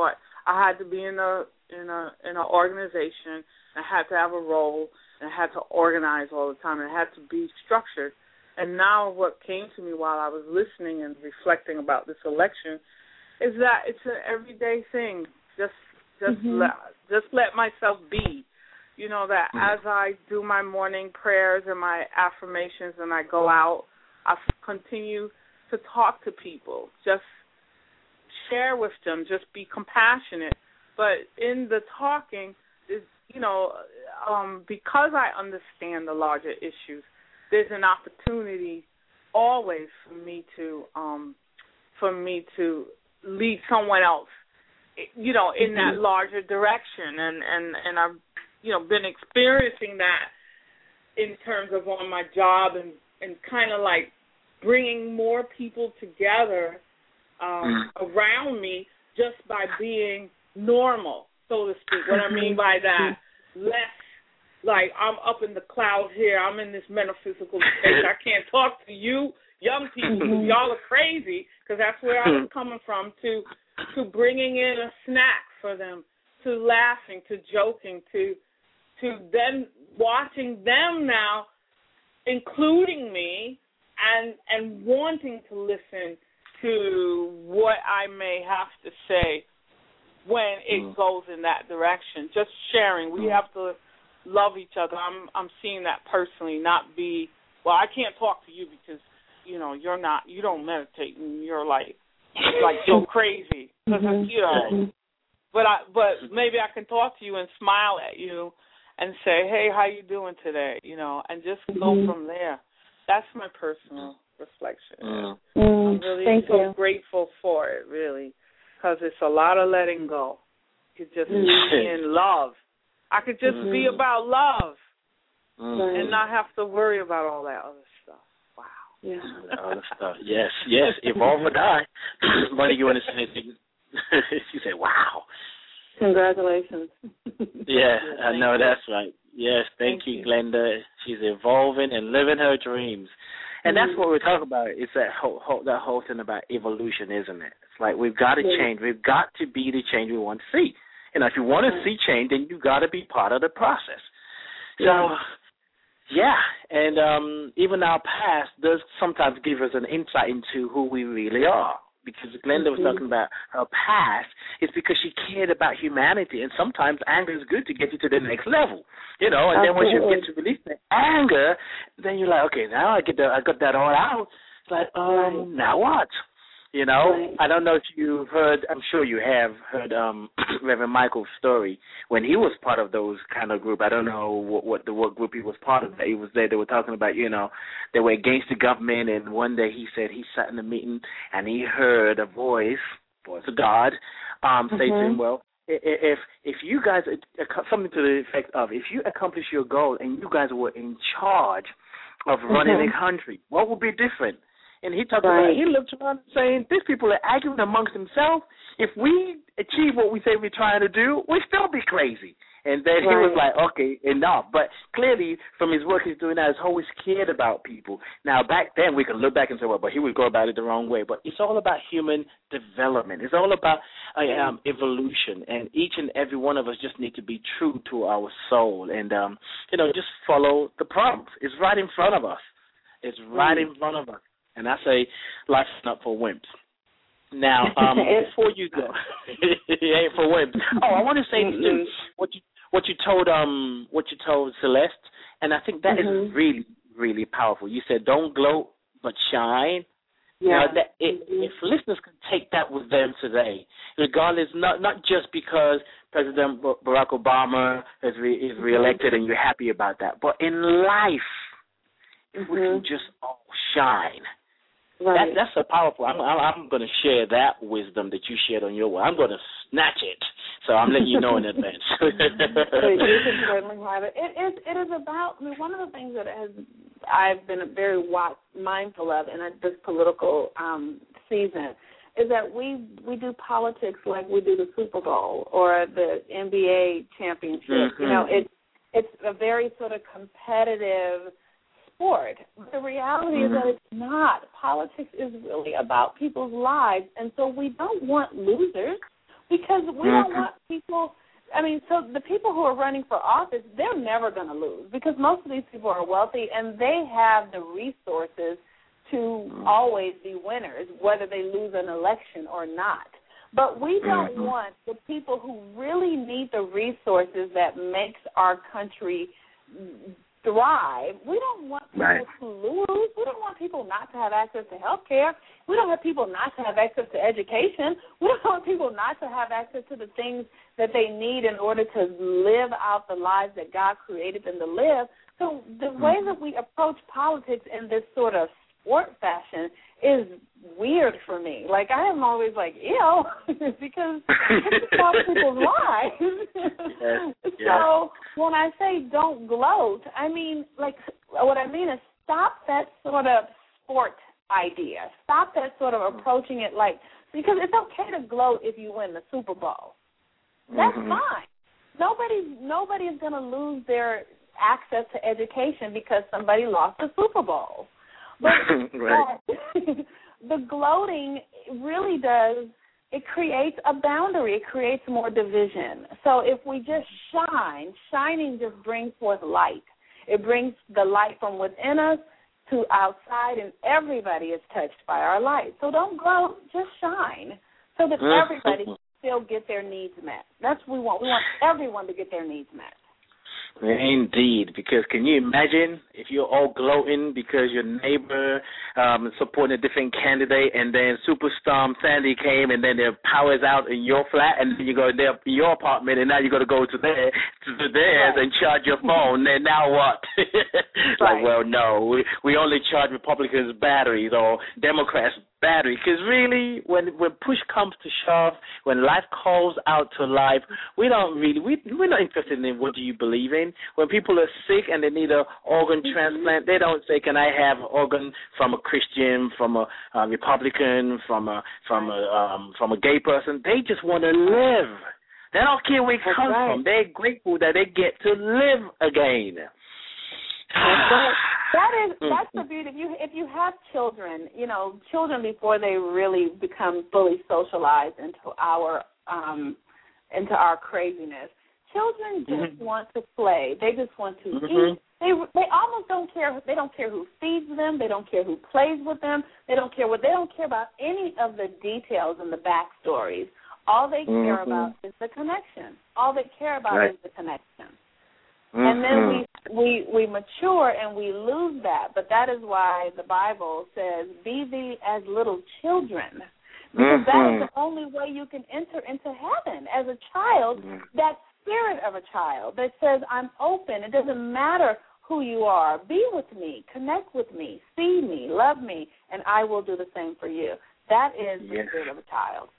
I had to be in a in a in an organization. I had to have a role, and I had to organize all the time. And it had to be structured. And now what came to me while I was listening and reflecting about this election is that it's an everyday thing. Just just mm-hmm. let just let myself be. You know, that as I do my morning prayers and my affirmations and I go out, I continue to talk to people, just share with them, just be compassionate. But in the talking, is you know, um, because I understand the larger issues, there's an opportunity always for me to um, for me to lead someone else, you know, in that mm-hmm. larger direction, and and and I've you know been experiencing that in terms of on my job and and kind of like bringing more people together um, mm-hmm. around me just by being normal, so to speak. What I mean by that, less like I'm up in the clouds here, I'm in this metaphysical space, I can't talk to you young people, mm-hmm. y'all are crazy, because that's where I was coming from, to to bringing in a snack for them, to laughing, to joking, to to then watching them now, including me, and and wanting to listen to what I may have to say when it mm. goes in that direction. Just sharing. We mm. have to love each other. I'm I'm seeing that personally, not be, well, I can't talk to you because, you know, you're not, you don't meditate and you're like, like so crazy. Mm-hmm. You know, mm-hmm. but I, but maybe I can talk to you and smile at you and say, hey, how you doing today? You know, and just mm-hmm. go from there. That's my personal reflection. Mm-hmm. I'm really Thank so you. grateful for it, really, because it's a lot of letting go. You could just mm-hmm. be in love. I could just mm-hmm. be about love mm-hmm. and not have to worry about all that other stuff. Wow. Yeah. All the stuff. Yes, yes. Evolve or die. Money, you want to say anything? She said, wow. Congratulations. Yeah, I know that's right. Yes, thank, thank you, you, Glenda. She's evolving and living her dreams. And mm-hmm. that's what we're talking about. It's that whole, whole that whole thing about evolution, isn't it? It's like we've got to yeah. change. We've got to be the change we want to see. You know, if you want to see change, then you've got to be part of the process. So, yeah, and um, even our past does sometimes give us an insight into who we really are. Because Glenda was talking about her past, it's because she cared about humanity, and sometimes anger is good to get you to the next level, you know. And Absolutely. Then once you get to release the anger, then you're like, okay, now I get the, I got that all out. It's like, um, right. now what? You know, right. I don't know if you've heard, I'm sure you have heard um, Reverend Michael's story when he was part of those kind of group. I don't know what, what the what group he was part of. He was there. They were talking about, you know, they were against the government. And one day he said he sat in a meeting and he heard a voice, voice of God, um, mm-hmm. say to him, well, if if you guys, something to the effect of, if you accomplish your goal and you guys were in charge of running mm-hmm. a country, what would be different? And he talked right. about, he looked around saying, these people are arguing amongst themselves. If we achieve what we say we're trying to do, we'll still be crazy. And then right. he was like, okay, enough. But clearly, from his work he's doing now, he's always cared about people. Now, back then, we can look back and say, well, but he would go about it the wrong way. But it's all about human development. It's all about uh, um, evolution. And each and every one of us just need to be true to our soul and, um, you know, just follow the prompts. It's right in front of us. It's right in front of us. And I say, life's not for wimps. Now, um, before you go, it ain't for wimps. Oh, I want to say mm-hmm. too, what you what you told um what you told Celeste, and I think that mm-hmm. is really really powerful. You said, don't gloat but shine. Yeah. Now, that it, mm-hmm. if listeners can take that with them today, regardless, not not just because President Barack Obama is re, is reelected and you're happy about that, but in life, if mm-hmm. we can just all shine. Right. That, that's a powerful. I'm, I'm going to share that wisdom that you shared on your way. I'm going to snatch it. So I'm letting you know in advance. You can certainly have it. It is. It is about. I mean, one of the things that has I've been very watch, mindful of in this political um, season is that we we do politics like we do the Super Bowl or the N B A championship. Mm-hmm. You know, it's it's a very sort of competitive sport. The reality mm-hmm. is that it's not. Politics is really about people's lives, and so we don't want losers. because we don't want people. I mean, so the people who are running for office, they're never going to lose because most of these people are wealthy and they have the resources to always be winners, whether they lose an election or not. But we don't mm-hmm. want the people who really need the resources that makes our country thrive. We don't want people right. to lose. We don't want people not to have access to health care. We don't want people not to have access to education. We don't want people not to have access to the things that they need in order to live out the lives that God created them to live. So the mm-hmm. way that we approach politics in this sort of sport fashion is weird for me. Like, I am always like, ew, because it's about people's lives. Yes. So when I say don't gloat, I mean, like, what I mean is stop that sort of sport idea. Stop that sort of approaching it like, because it's okay to gloat if you win the Super Bowl. That's mm-hmm. fine. Nobody, nobody is going to lose their access to education because somebody lost the Super Bowl. But right. uh, the gloating really does, it creates a boundary. It creates more division. So if we just shine, shining just brings forth light. It brings the light from within us to outside, and everybody is touched by our light. So don't gloat, just shine so that everybody can still get their needs met. That's what we want. We want everyone to get their needs met. Indeed, because can you imagine if you're all gloating because your neighbor um, supporting a different candidate and then Superstorm Sandy came and then their power's out in your flat and then you go there in your apartment and now you got to go to their to theirs right. and charge your phone. And now what? Like, right. well, no, we, we only charge Republicans batteries or Democrats battery, because really, when when push comes to shove, when life calls out to life, we don't really we we're not interested in what do you believe in. When people are sick and they need an organ transplant, they don't say, "Can I have an organ from a Christian, from a, a Republican, from a from a um, from a gay person?" They just want to live. They don't care where it comes right. from. They're grateful that they get to live again. That's right. That is that's the beauty. If you if you have children, you know, children before they really become fully socialized into our um, into our craziness, children just mm-hmm. want to play. They just want to mm-hmm. eat. They they almost don't care. They don't care who feeds them. They don't care who plays with them. They don't care what. They don't care about any of the details and the backstories. All they mm-hmm. care about is the connection. All they care about right. is the connection. Mm-hmm. And then we, we we mature and we lose that. But that is why the Bible says, "Be thee as little children," because mm-hmm. that is the only way you can enter into heaven as a child. Mm-hmm. That spirit of a child that says, "I'm open. It doesn't matter who you are. Be with me, connect with me, see me, love me, and I will do the same for you." That is the yes. spirit of a child.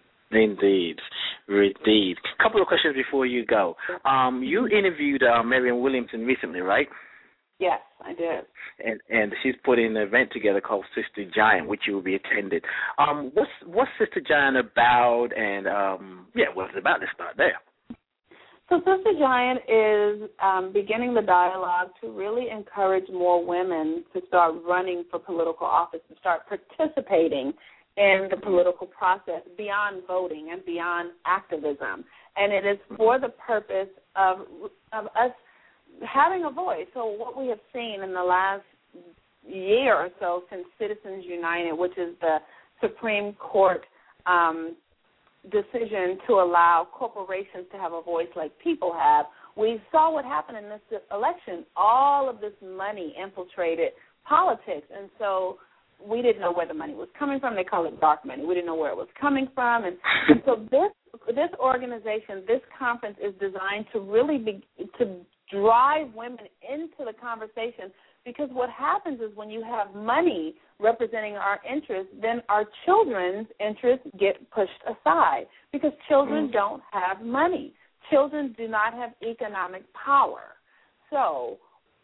Indeed, indeed. A couple of questions before you go. Um, you interviewed uh, Marianne Williamson recently, right? Yes, I did. And and she's putting an event together called Sister Giant, which you will be attended. Um, what's what's Sister Giant about? And um, yeah, what's it about? Let's start there. So Sister Giant is um, beginning the dialogue to really encourage more women to start running for political office and start participating in the political process beyond voting and beyond activism. And it is for the purpose of of us having a voice. So what we have seen in the last year or so since Citizens United, which is the Supreme Court um, decision to allow corporations to have a voice like people have, we saw what happened in this election. All of this money infiltrated politics, and so we didn't know where the money was coming from. They call it dark money. We didn't know where it was coming from. And, and so this this organization, this conference is designed to really be, to drive women into the conversation, because what happens is when you have money representing our interests, then our children's interests get pushed aside because children mm. don't have money. Children do not have economic power. So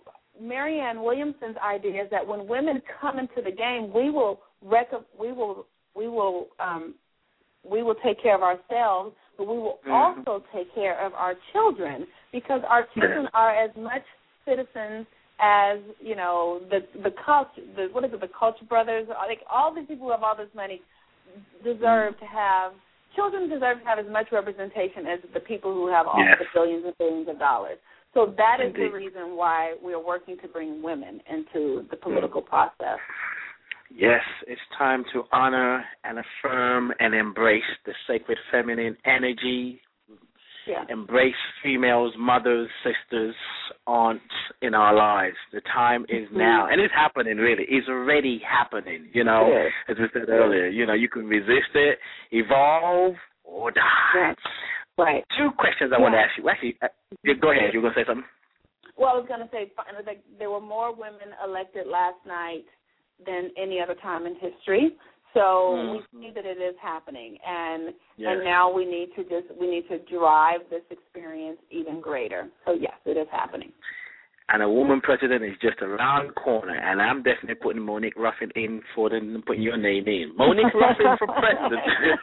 Marianne Williamson's idea is that when women come into the game, we will rec- we will we will um, we will take care of ourselves, but we will mm-hmm. also take care of our children, because our children are as much citizens as, you know, the the Koch, the what is it, the Koch brothers, like all these people who have all this money deserve to have children deserve to have as much representation as the people who have all yes. the billions and billions of dollars. So that is Indeed. the reason why we are working to bring women into the political process. Yes, it's time to honor and affirm and embrace the sacred feminine energy. Yeah. Embrace females, mothers, sisters, aunts in our lives. The time is now. And it's happening, really. It's already happening, you know, Yes. as we said earlier. You know, you can resist it, evolve, or die. Yes. Right. Two questions I yeah. want to ask you. Actually, uh, yeah, go ahead. You were going to say something? Well, I was going to say like, there were more women elected last night than any other time in history. So mm-hmm. we see that it is happening, and yes. and now we need to just we need to drive this experience even greater. So yes, it is happening. And a woman president is just around the corner, and I'm definitely putting Monique Ruffin in for the putting your name in. Monique Ruffin for president.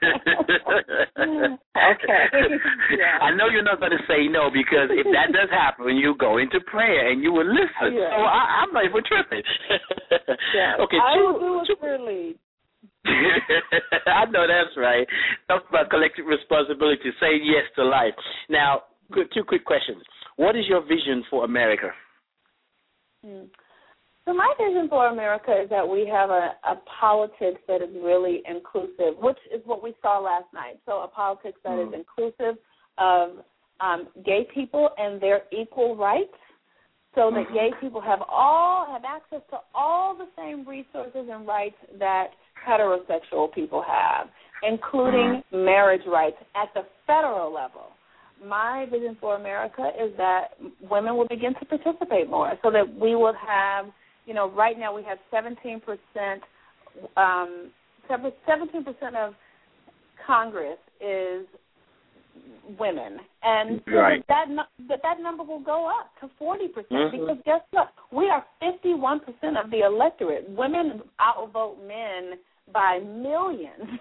Okay. Yeah. I know you're not going to say no, because if that does happen, you go into prayer and you will listen. Yeah. So I, I'm not even tripping. Yeah. Okay. I two, will do two, a prayer lead. I know that's right. Talk about collective responsibility, saying yes to life. Now, two quick questions. What is your vision for America? Hmm. So my vision for America is that we have a, a politics that is really inclusive, which is what we saw last night. So a politics that mm. is inclusive of um, gay people and their equal rights, so that mm-hmm. gay people have all have access to all the same resources and rights that heterosexual people have, including mm. marriage rights at the federal level. My vision for America is that women will begin to participate more, so that we will have, you know, right now we have seventeen percent, um, seventeen percent of Congress is women, and right. that, that that number will go up to forty percent mm-hmm. because guess what? We are fifty-one percent of the electorate. Women outvote men by millions.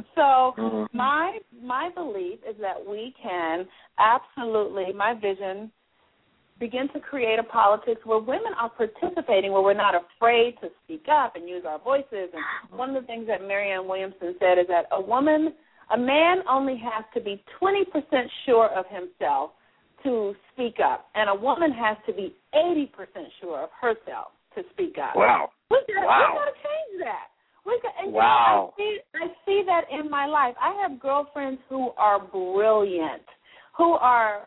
So mm-hmm. my my belief is that we can absolutely, my vision, begin to create a politics where women are participating, where we're not afraid to speak up and use our voices. And one of the things that Marianne Williamson said is that a woman, a man only has to be twenty percent sure of himself to speak up, and a woman has to be eighty percent sure of herself to speak up. Wow. We got wow. to change that. We got, and wow. You know, I see, I see that in my life. I have girlfriends who are brilliant, who are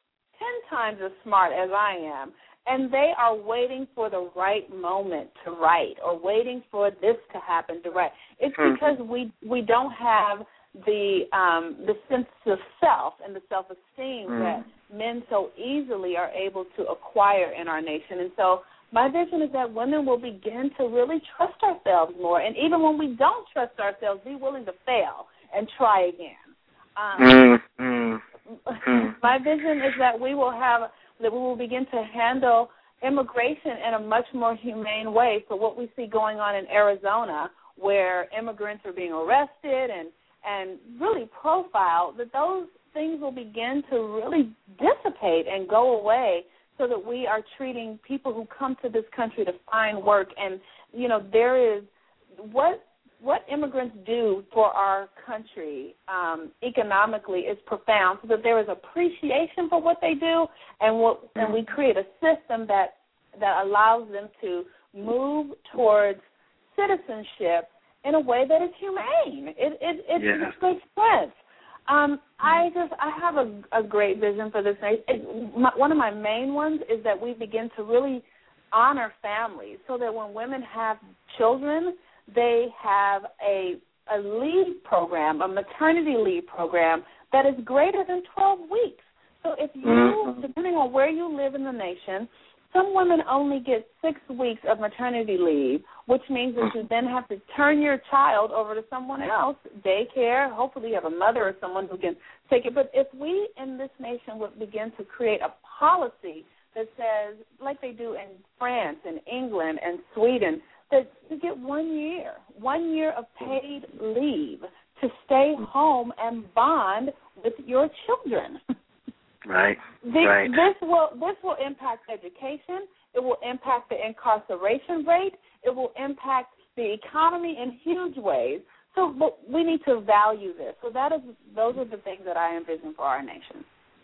ten times as smart as I am, and they are waiting for the right moment to write, or waiting for this to happen to write. It's mm-hmm. because we we don't have the um, the sense of self and the self-esteem mm-hmm. that men so easily are able to acquire in our nation. And so my vision is that women will begin to really trust ourselves more, and even when we don't trust ourselves, be willing to fail and try again. Um, mm-hmm. My vision is that we will have that we will begin to handle immigration in a much more humane way. So what we see going on in Arizona, where immigrants are being arrested and and really profiled, that those things will begin to really dissipate and go away, so that we are treating people who come to this country to find work. And, you know, there is what what immigrants do for our country um, economically is profound, so that there is appreciation for what they do, and what and we create a system that that allows them to move towards citizenship in a way that is humane. It it, it yeah. just makes sense. Um, I just I have a, a great vision for this. It, my, one of my main ones is that we begin to really honor families, so that when women have children, they have a a leave program, a maternity leave program that is greater than twelve weeks. So if you, mm-hmm. depending on where you live in the nation, some women only get six weeks of maternity leave, which means that you then have to turn your child over to someone else, daycare. Hopefully you have a mother or someone who can take it. But if we in this nation would begin to create a policy that says, like they do in France and England and Sweden, that you get one year, one year of paid leave to stay home and bond with your children. Right. This, right. this will this will impact education. It will impact the incarceration rate. It will impact the economy in huge ways. So but we need to value this. So that is those are the things that I envision for our nation.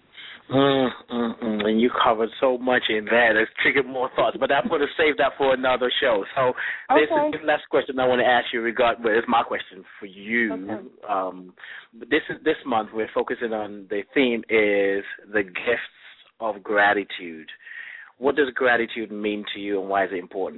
Mm, mm, mm. And you covered so much in that. It's triggered more thoughts, but I'm going to save that for another show. So this okay. is the last question I want to ask you. Regard, but it's my question for you. Okay. Um, this is this month we're focusing on the theme is the gifts of gratitude. What does gratitude mean to you, and why is it important?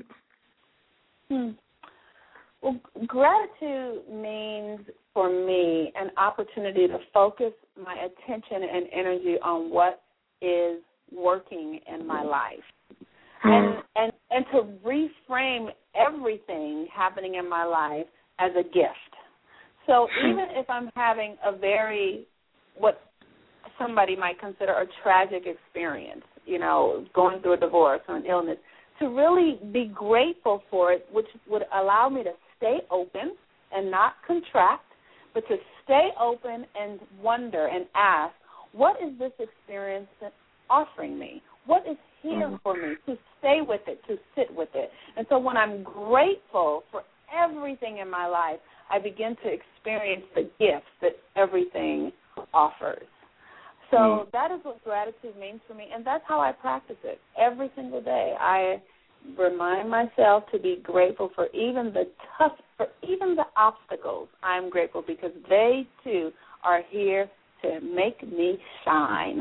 Hmm. Well, gratitude means, for me, an opportunity to focus my attention and energy on what is working in my life. And, and and to reframe everything happening in my life as a gift. So even if I'm having a very, what somebody might consider a tragic experience, you know, going through a divorce or an illness, to really be grateful for it, which would allow me to stay open and not contract, but to stay open and wonder and ask, what is this experience offering me? What is here for me? To stay with it, to sit with it. And so when I'm grateful for everything in my life, I begin to experience the gifts that everything offers. So mm. that is what gratitude means for me, and that's how I practice it every single day. I remind myself to be grateful for even the tough, for even the obstacles. I'm grateful because they, too, are here to make me shine.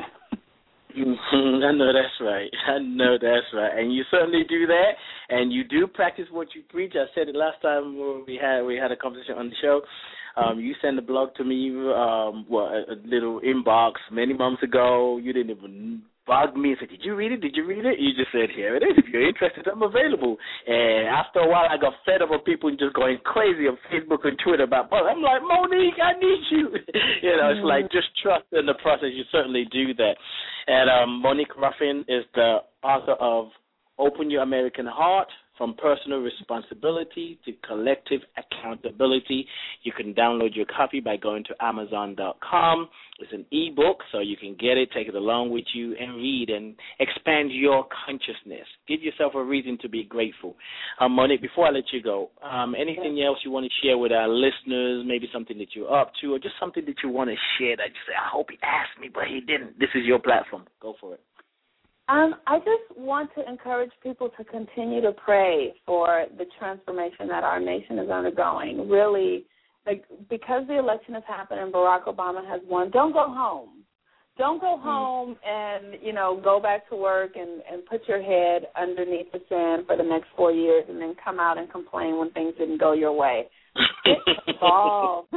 Mm-hmm. I know that's right. I know that's right. And you certainly do that, and you do practice what you preach. I said it last time we had we had a conversation on the show. Um, you sent a blog to me, um, well, a, a little inbox many months ago. You didn't even bug me and said, did you read it? Did you read it? You just said, here it is. If you're interested, I'm available. And after a while, I got fed up with people just going crazy on Facebook and Twitter about, well, I'm like, Monique, I need you. you know, it's like, just trust in the process. You certainly do that. And um, Monique Ruffin is the author of Open Your American Heart, From Personal Responsibility to Collective Accountability. You can download your copy by going to amazon dot com. It's an e-book, so you can get it, take it along with you, and read and expand your consciousness. Give yourself a reason to be grateful. Um, Monique, before I let you go, um, anything else you want to share with our listeners, maybe something that you're up to, or just something that you want to share that you say, I hope he asked me, but he didn't. This is your platform. Go for it. Um, I just want to encourage people to continue to pray for the transformation that our nation is undergoing. Really, like, because the election has happened and Barack Obama has won, don't go home. Don't go home and, you know, go back to work and, and put your head underneath the sand for the next four years and then come out and complain when things didn't go your way. Get involved.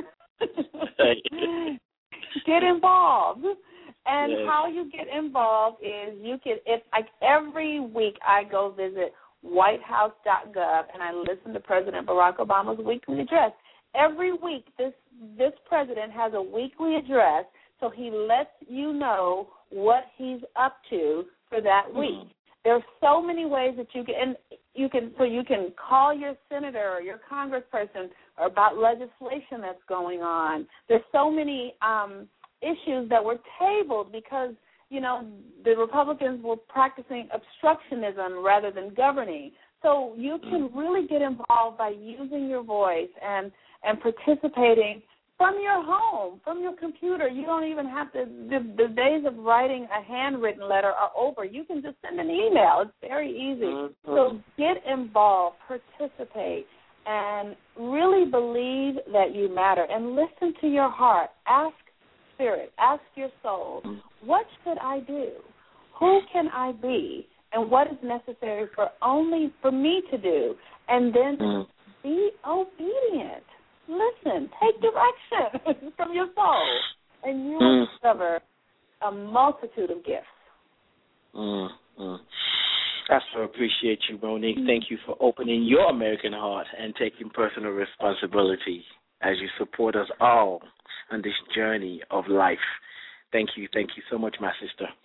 Get involved. And yes. How you get involved is you can, if like every week I go visit white house dot gov and I listen to President Barack Obama's weekly address. Every week this this president has a weekly address, so he lets you know what he's up to for that week. Mm-hmm. There are so many ways that you can, and you can, so you can call your senator or your congressperson about legislation that's going on. There's so many um, issues that were tabled because, you know, the Republicans were practicing obstructionism rather than governing. So you can really get involved by using your voice and, and participating from your home, from your computer. You don't even have to, the, the days of writing a handwritten letter are over. You can just send an email. It's very easy. Mm-hmm. So get involved, participate, and really believe that you matter. And listen to your heart. Ask Spirit, ask your soul, what should I do? Who can I be? And what is necessary for only for me to do? And then mm. be obedient. Listen, take direction from your soul, and you will mm. discover a multitude of gifts. Mm. Mm. I so appreciate you, Monique. Mm. Thank you for opening your American heart and taking personal responsibility as you support us all on this journey of life. Thank you. Thank you so much, my sister.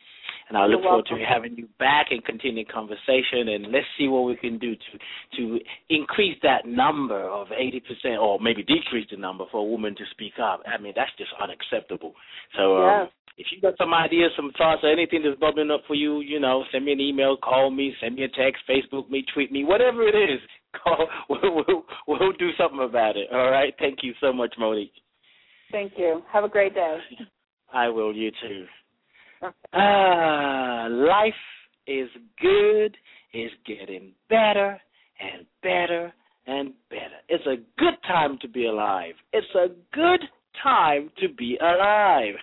And I look You're forward welcome. to having you back and continuing conversation. And let's see what we can do to to increase that number of eighty percent, or maybe decrease the number for a woman to speak up. I mean, that's just unacceptable. So um, Yes. if you got some ideas, some thoughts, or anything that's bubbling up for you, you know, send me an email, call me, send me a text, Facebook me, tweet me, whatever it is. Call. We'll, we'll, we'll do something about it. All right. Thank you so much, Monique. Thank you. Have a great day. I will. You too. Ah, life is good. It's getting better and better and better. It's a good time to be alive. It's a good time to be alive.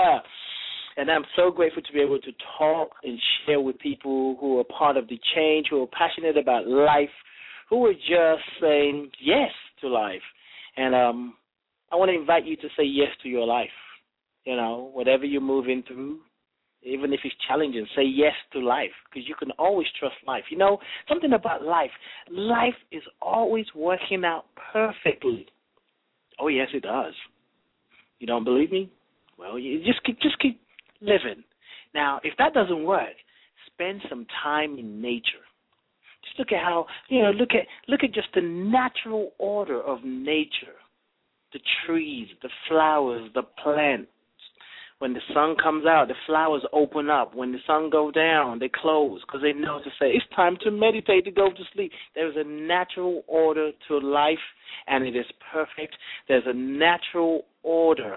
And I'm so grateful to be able to talk and share with people who are part of the change, who are passionate about life, who are just saying yes to life. And um, I want to invite you to say yes to your life. You know, whatever you're moving through, even if it's challenging, say yes to life, because you can always trust life. You know, something about life. Life is always working out perfectly. Oh, yes, it does. You don't believe me? Well, you just keep, just keep living. Now, if that doesn't work, spend some time in nature. Just look at how, you know, look at look at just the natural order of nature. The trees, the flowers, the plants. When the sun comes out, the flowers open up. When the sun goes down, they close because they know to say, it's time to meditate, to go to sleep. There's a natural order to life, and it is perfect. There's a natural order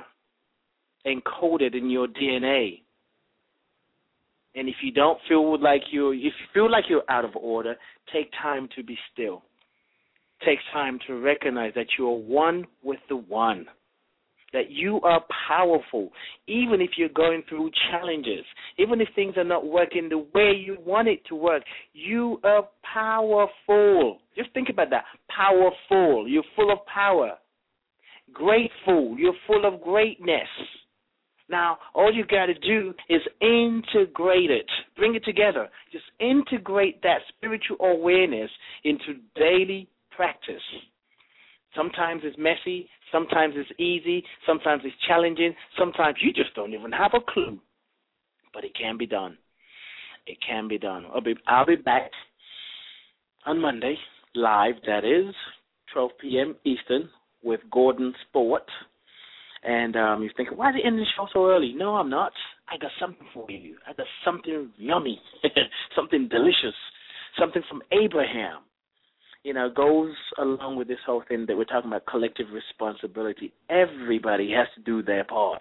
encoded in your D N A. And if you don't feel like you're, if you feel like you're out of order, take time to be still. Take time to recognize that you are one with the one. That you are powerful, even if you're going through challenges, even if things are not working the way you want it to work. You are powerful. Just think about that. Powerful. You're full of power. Grateful. You're full of greatness. Now, all you got to do is integrate it. Bring it together. Just integrate that spiritual awareness into daily practice. Sometimes it's messy. Sometimes it's easy. Sometimes it's challenging. Sometimes you just don't even have a clue. But it can be done. It can be done. I'll be, I'll be back on Monday, live, that is, twelve p.m. Eastern, with Gordon Sport. And um, you're thinking, why is it ending the show so early? No, I'm not. I got something for you. I got something yummy, something delicious, something from Abraham. You know, goes along with this whole thing that we're talking about, collective responsibility. Everybody has to do their part.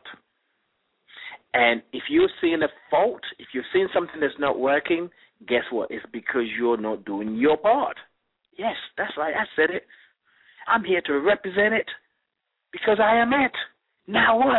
And if you're seeing a fault, if you're seeing something that's not working, guess what? It's because you're not doing your part. Yes, that's right. I said it. I'm here to represent it because I am it. Now what?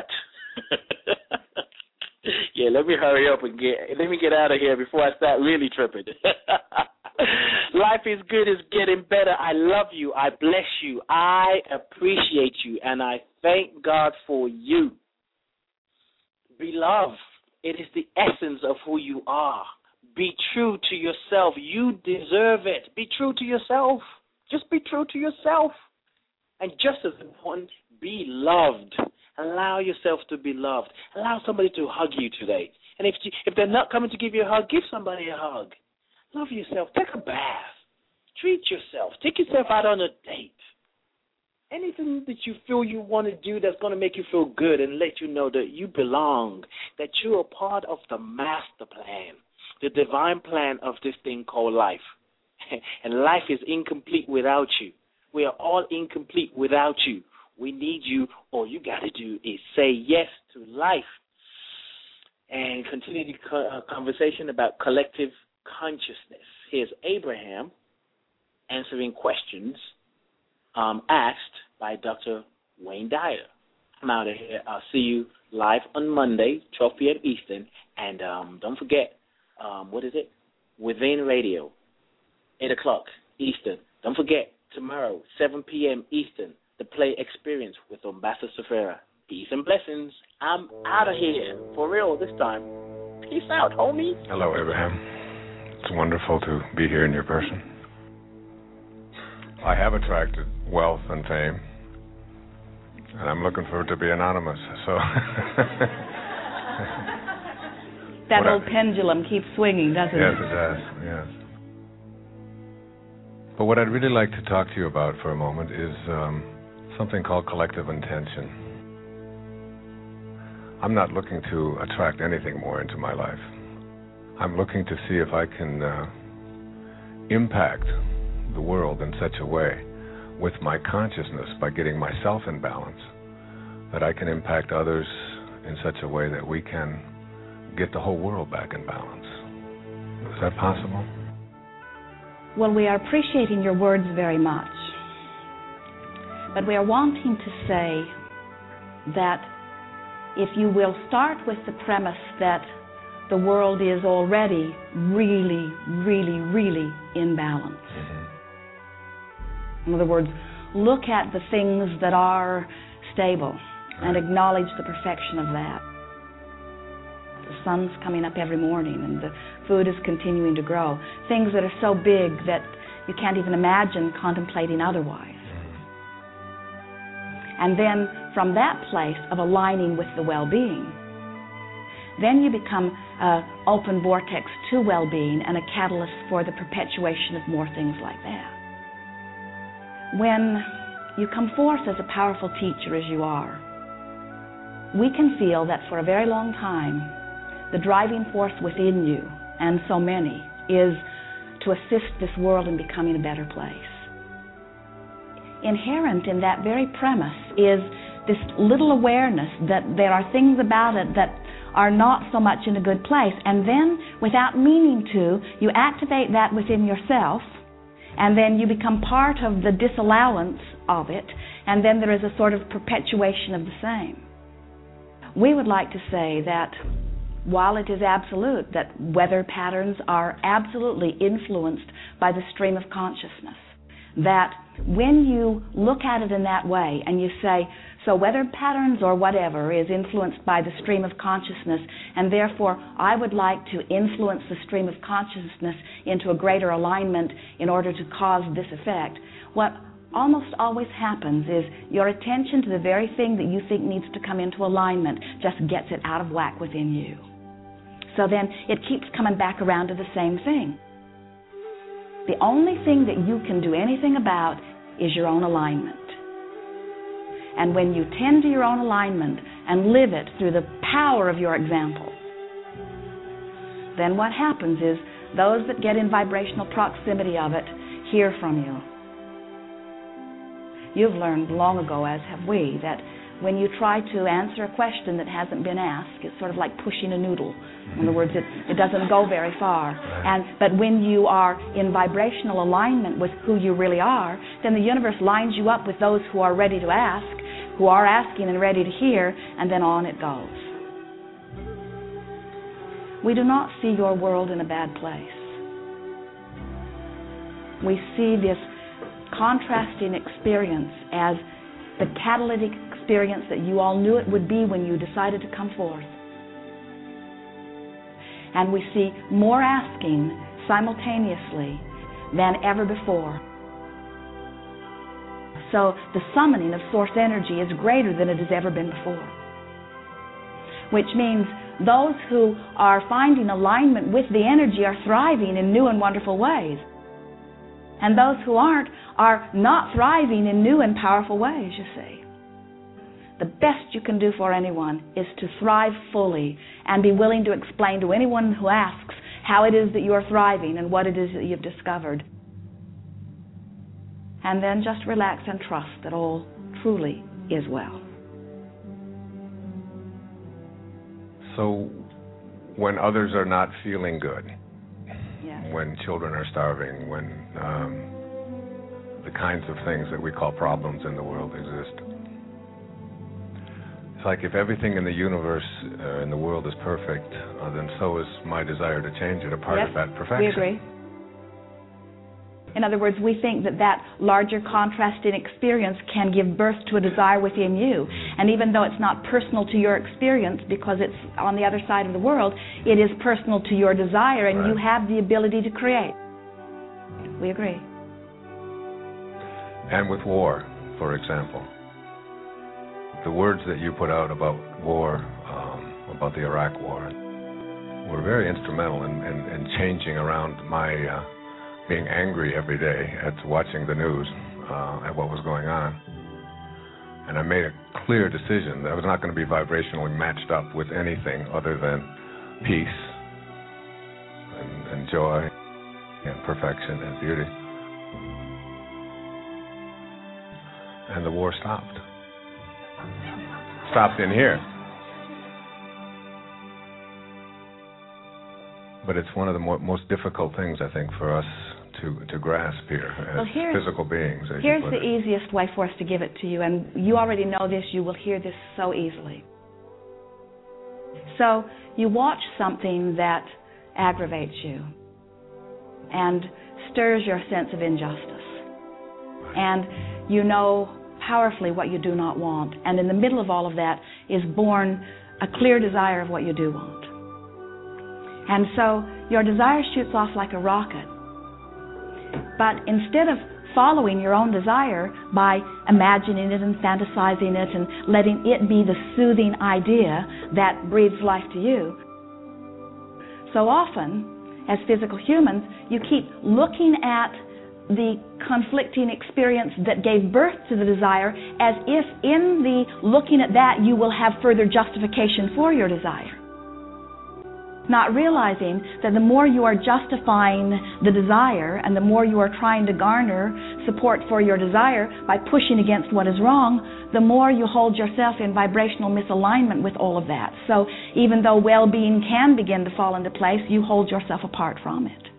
Yeah, let me hurry up and get, let me get out of here before I start really tripping. Life is good, it's getting better. I love you. I bless you. I appreciate you. And I thank God for you. Be loved. It is the essence of who you are. Be true to yourself. You deserve it. Be true to yourself. Just be true to yourself. And just as important, be loved. Allow yourself to be loved. Allow somebody to hug you today. And if you, if they're not coming to give you a hug, give somebody a hug. Love yourself. Take a bath. Treat yourself. Take yourself out on a date. Anything that you feel you want to do that's going to make you feel good and let you know that you belong, that you are part of the master plan, the divine plan of this thing called life. And life is incomplete without you. We are all incomplete without you. We need you. All you got to do is say yes to life and continue the conversation about collective consciousness. Here's Abraham answering questions um, asked by Doctor Wayne Dyer. I'm out of here. I'll see you live on Monday, twelve p.m. Eastern. And um, don't forget, um, what is it? Within Radio, eight o'clock Eastern. Don't forget, tomorrow, seven p.m. Eastern, the Play Experience with Ambassador Safira. Peace and blessings. I'm out of here. For real this time. Peace out, homie. Hello, Abraham. It's wonderful to be here in your person. I have attracted wealth and fame, and I'm looking for it to be anonymous. So that what old I, pendulum keeps swinging, doesn't yes, it? Yes, it does. Yes. But what I'd really like to talk to you about for a moment is um, something called collective intention. I'm not looking to attract anything more into my life. I'm looking to see if I can uh, impact the world in such a way with my consciousness by getting myself in balance that I can impact others in such a way that we can get the whole world back in balance. Is that possible? Well, we are appreciating your words very much, but we are wanting to say that if you will start with the premise that the world is already really, really, really in balance. Mm-hmm. In other words, look at the things that are stable right. and acknowledge the perfection of that. The sun's coming up every morning and the food is continuing to grow. Things that are so big that you can't even imagine contemplating otherwise. And then from that place of aligning with the well-being, then you become an open vortex to well-being and a catalyst for the perpetuation of more things like that. When you come forth as a powerful teacher as you are, we can feel that for a very long time, the driving force within you, and so many, is to assist this world in becoming a better place. Inherent in that very premise is this little awareness that there are things about it that are not so much in a good place, and then, without meaning to, you activate that within yourself, and then you become part of the disallowance of it, and then there is a sort of perpetuation of the same. We would like to say that while it is absolute that weather patterns are absolutely influenced by the stream of consciousness, that when you look at it in that way and you say, so weather patterns or whatever is influenced by the stream of consciousness, and therefore I would like to influence the stream of consciousness into a greater alignment in order to cause this effect, what almost always happens is your attention to the very thing that you think needs to come into alignment just gets it out of whack within you. So then it keeps coming back around to the same thing. The only thing that you can do anything about is your own alignment. And when you tend to your own alignment and live it through the power of your example, then what happens is those that get in vibrational proximity of it hear from you. You've learned long ago, as have we, that when you try to answer a question that hasn't been asked, it's sort of like pushing a noodle. In other words, it, it doesn't go very far. And but when you are in vibrational alignment with who you really are, then the universe lines you up with those who are ready to ask, who are asking and ready to hear, and then on it goes. We do not see your world in a bad place. We see this contrasting experience as the catalytic experience that you all knew it would be when you decided to come forth. And we see more asking simultaneously than ever before. So the summoning of source energy is greater than it has ever been before. Which means those who are finding alignment with the energy are thriving in new and wonderful ways. And those who aren't are not thriving in new and powerful ways, you see. The best you can do for anyone is to thrive fully and be willing to explain to anyone who asks how it is that you're thriving and what it is that you've discovered. And then just relax and trust that all truly is well. So when others are not feeling good, yes. when children are starving, when um, the kinds of things that we call problems in the world exist, it's like if everything in the universe, uh, in the world is perfect, uh, then so is my desire to change it a part yes, of that perfection. We agree. In other words, we think that that larger contrasting experience can give birth to a desire within you. And even though it's not personal to your experience because it's on the other side of the world, it is personal to your desire, and right. you have the ability to create. We agree. And with war, for example, the words that you put out about war, um, about the Iraq war, were very instrumental in, in, in changing around my uh, being angry every day at watching the news, uh, at what was going on. And I made a clear decision that I was not going to be vibrationally matched up with anything other than peace and, and joy and perfection and beauty. And the war stopped. Stopped in here. But it's one of the mo- most difficult things, I think, for us to, to grasp here as well, physical beings. As here's you put the it. easiest way for us to give it to you, and you already know this. You will hear this so easily. So you watch something that aggravates you and stirs your sense of injustice. And you know powerfully what you do not want. And in the middle of all of that is born a clear desire of what you do want. And so your desire shoots off like a rocket. But instead of following your own desire by imagining it and fantasizing it and letting it be the soothing idea that breathes life to you, so often, as physical humans, you keep looking at the conflicting experience that gave birth to the desire as if in the looking at that you will have further justification for your desire. Not realizing that the more you are justifying the desire and the more you are trying to garner support for your desire by pushing against what is wrong, the more you hold yourself in vibrational misalignment with all of that. So even though well-being can begin to fall into place, you hold yourself apart from it.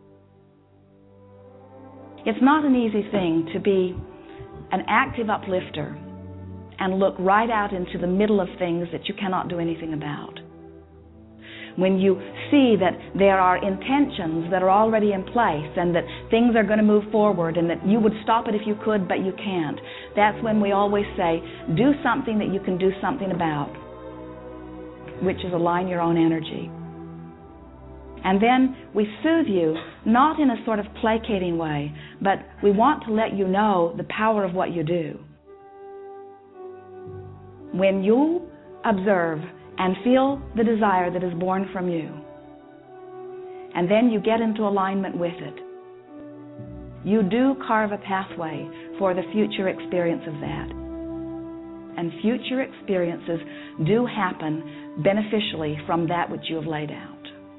It's not an easy thing to be an active uplifter and look right out into the middle of things that you cannot do anything about. When you see that there are intentions that are already in place and that things are going to move forward and that you would stop it if you could, but you can't, that's when we always say, do something that you can do something about, which is align your own energy. And then we soothe you, not in a sort of placating way, but we want to let you know the power of what you do. When you observe and feel the desire that is born from you, and then you get into alignment with it, you do carve a pathway for the future experience of that. And future experiences do happen beneficially from that which you have laid out.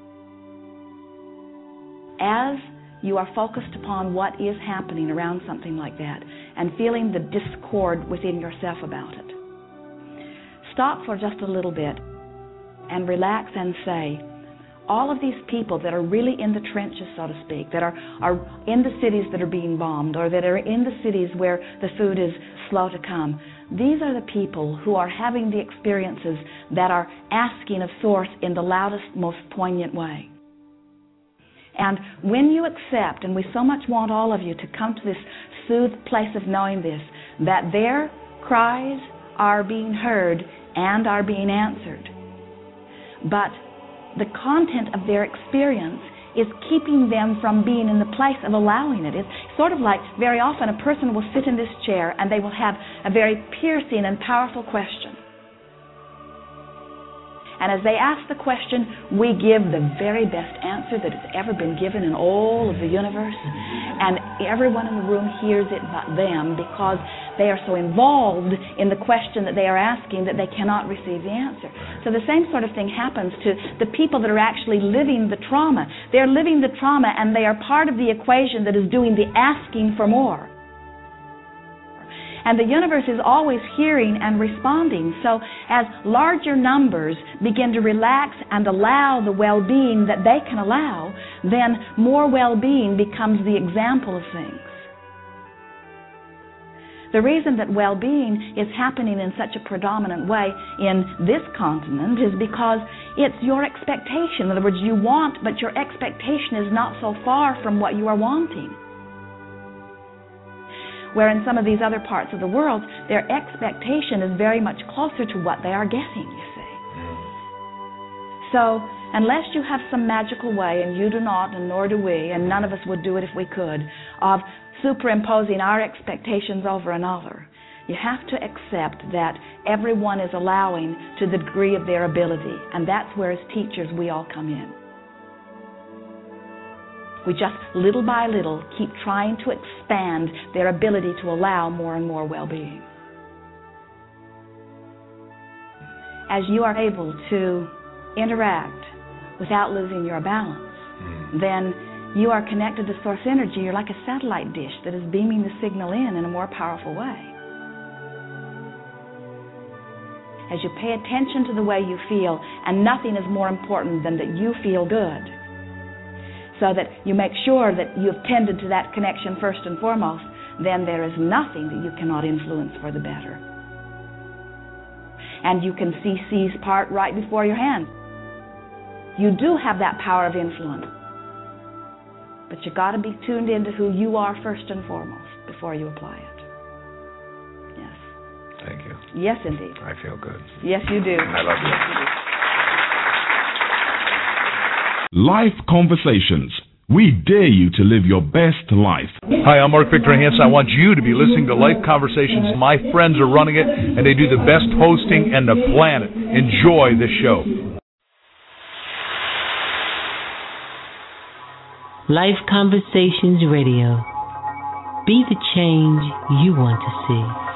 As you are focused upon what is happening around something like that and feeling the discord within yourself about it, stop for just a little bit and relax and say, all of these people that are really in the trenches, so to speak, that are, are in the cities that are being bombed or that are in the cities where the food is slow to come, these are the people who are having the experiences that are asking of Source in the loudest, most poignant way. And when you accept, and we so much want all of you to come to this soothed place of knowing this, that their cries are being heard and are being answered, but the content of their experience is keeping them from being in the place of allowing it. It's sort of like very often a person will sit in this chair and they will have a very piercing and powerful question. And as they ask the question, we give the very best answer that has ever been given in all of the universe. And everyone in the room hears it but them, because they are so involved in the question that they are asking that they cannot receive the answer. So the same sort of thing happens to the people that are actually living the trauma. They're living the trauma and they are part of the equation that is doing the asking for more. And the universe is always hearing and responding. So as larger numbers begin to relax and allow the well-being that they can allow, then more well-being becomes the example of things. The reason that well-being is happening in such a predominant way in this continent is because it's your expectation. In other words, you want, but your expectation is not so far from what you are wanting. Where in some of these other parts of the world, their expectation is very much closer to what they are getting, you see. So, unless you have some magical way, and you do not, and nor do we, and none of us would do it if we could, of superimposing our expectations over another, You have to accept that everyone is allowing to the degree of their ability, and that's where as teachers we all come in. We just, little by little, keep trying to expand their ability to allow more and more well-being. As you are able to interact without losing your balance, mm. then you are connected to source energy. You're like a satellite dish that is beaming the signal in in a more powerful way. As you pay attention to the way you feel, and nothing is more important than that you feel good, so that you make sure that you've tended to that connection first and foremost, then there is nothing that you cannot influence for the better. And you can see C's part right before your hand. You do have that power of influence. But you got to be tuned into who you are first and foremost before you apply it. Yes. Thank you. Yes, indeed. I feel good. Yes, you do. I love you. Yes, you do. Life Conversations. We dare you to live your best life. Hi, I'm Mark Victor Hansen. I want you to be listening to Life Conversations. My friends are running it, and they do the best hosting on the planet. Enjoy the show. Life Conversations Radio. Be the change you want to see.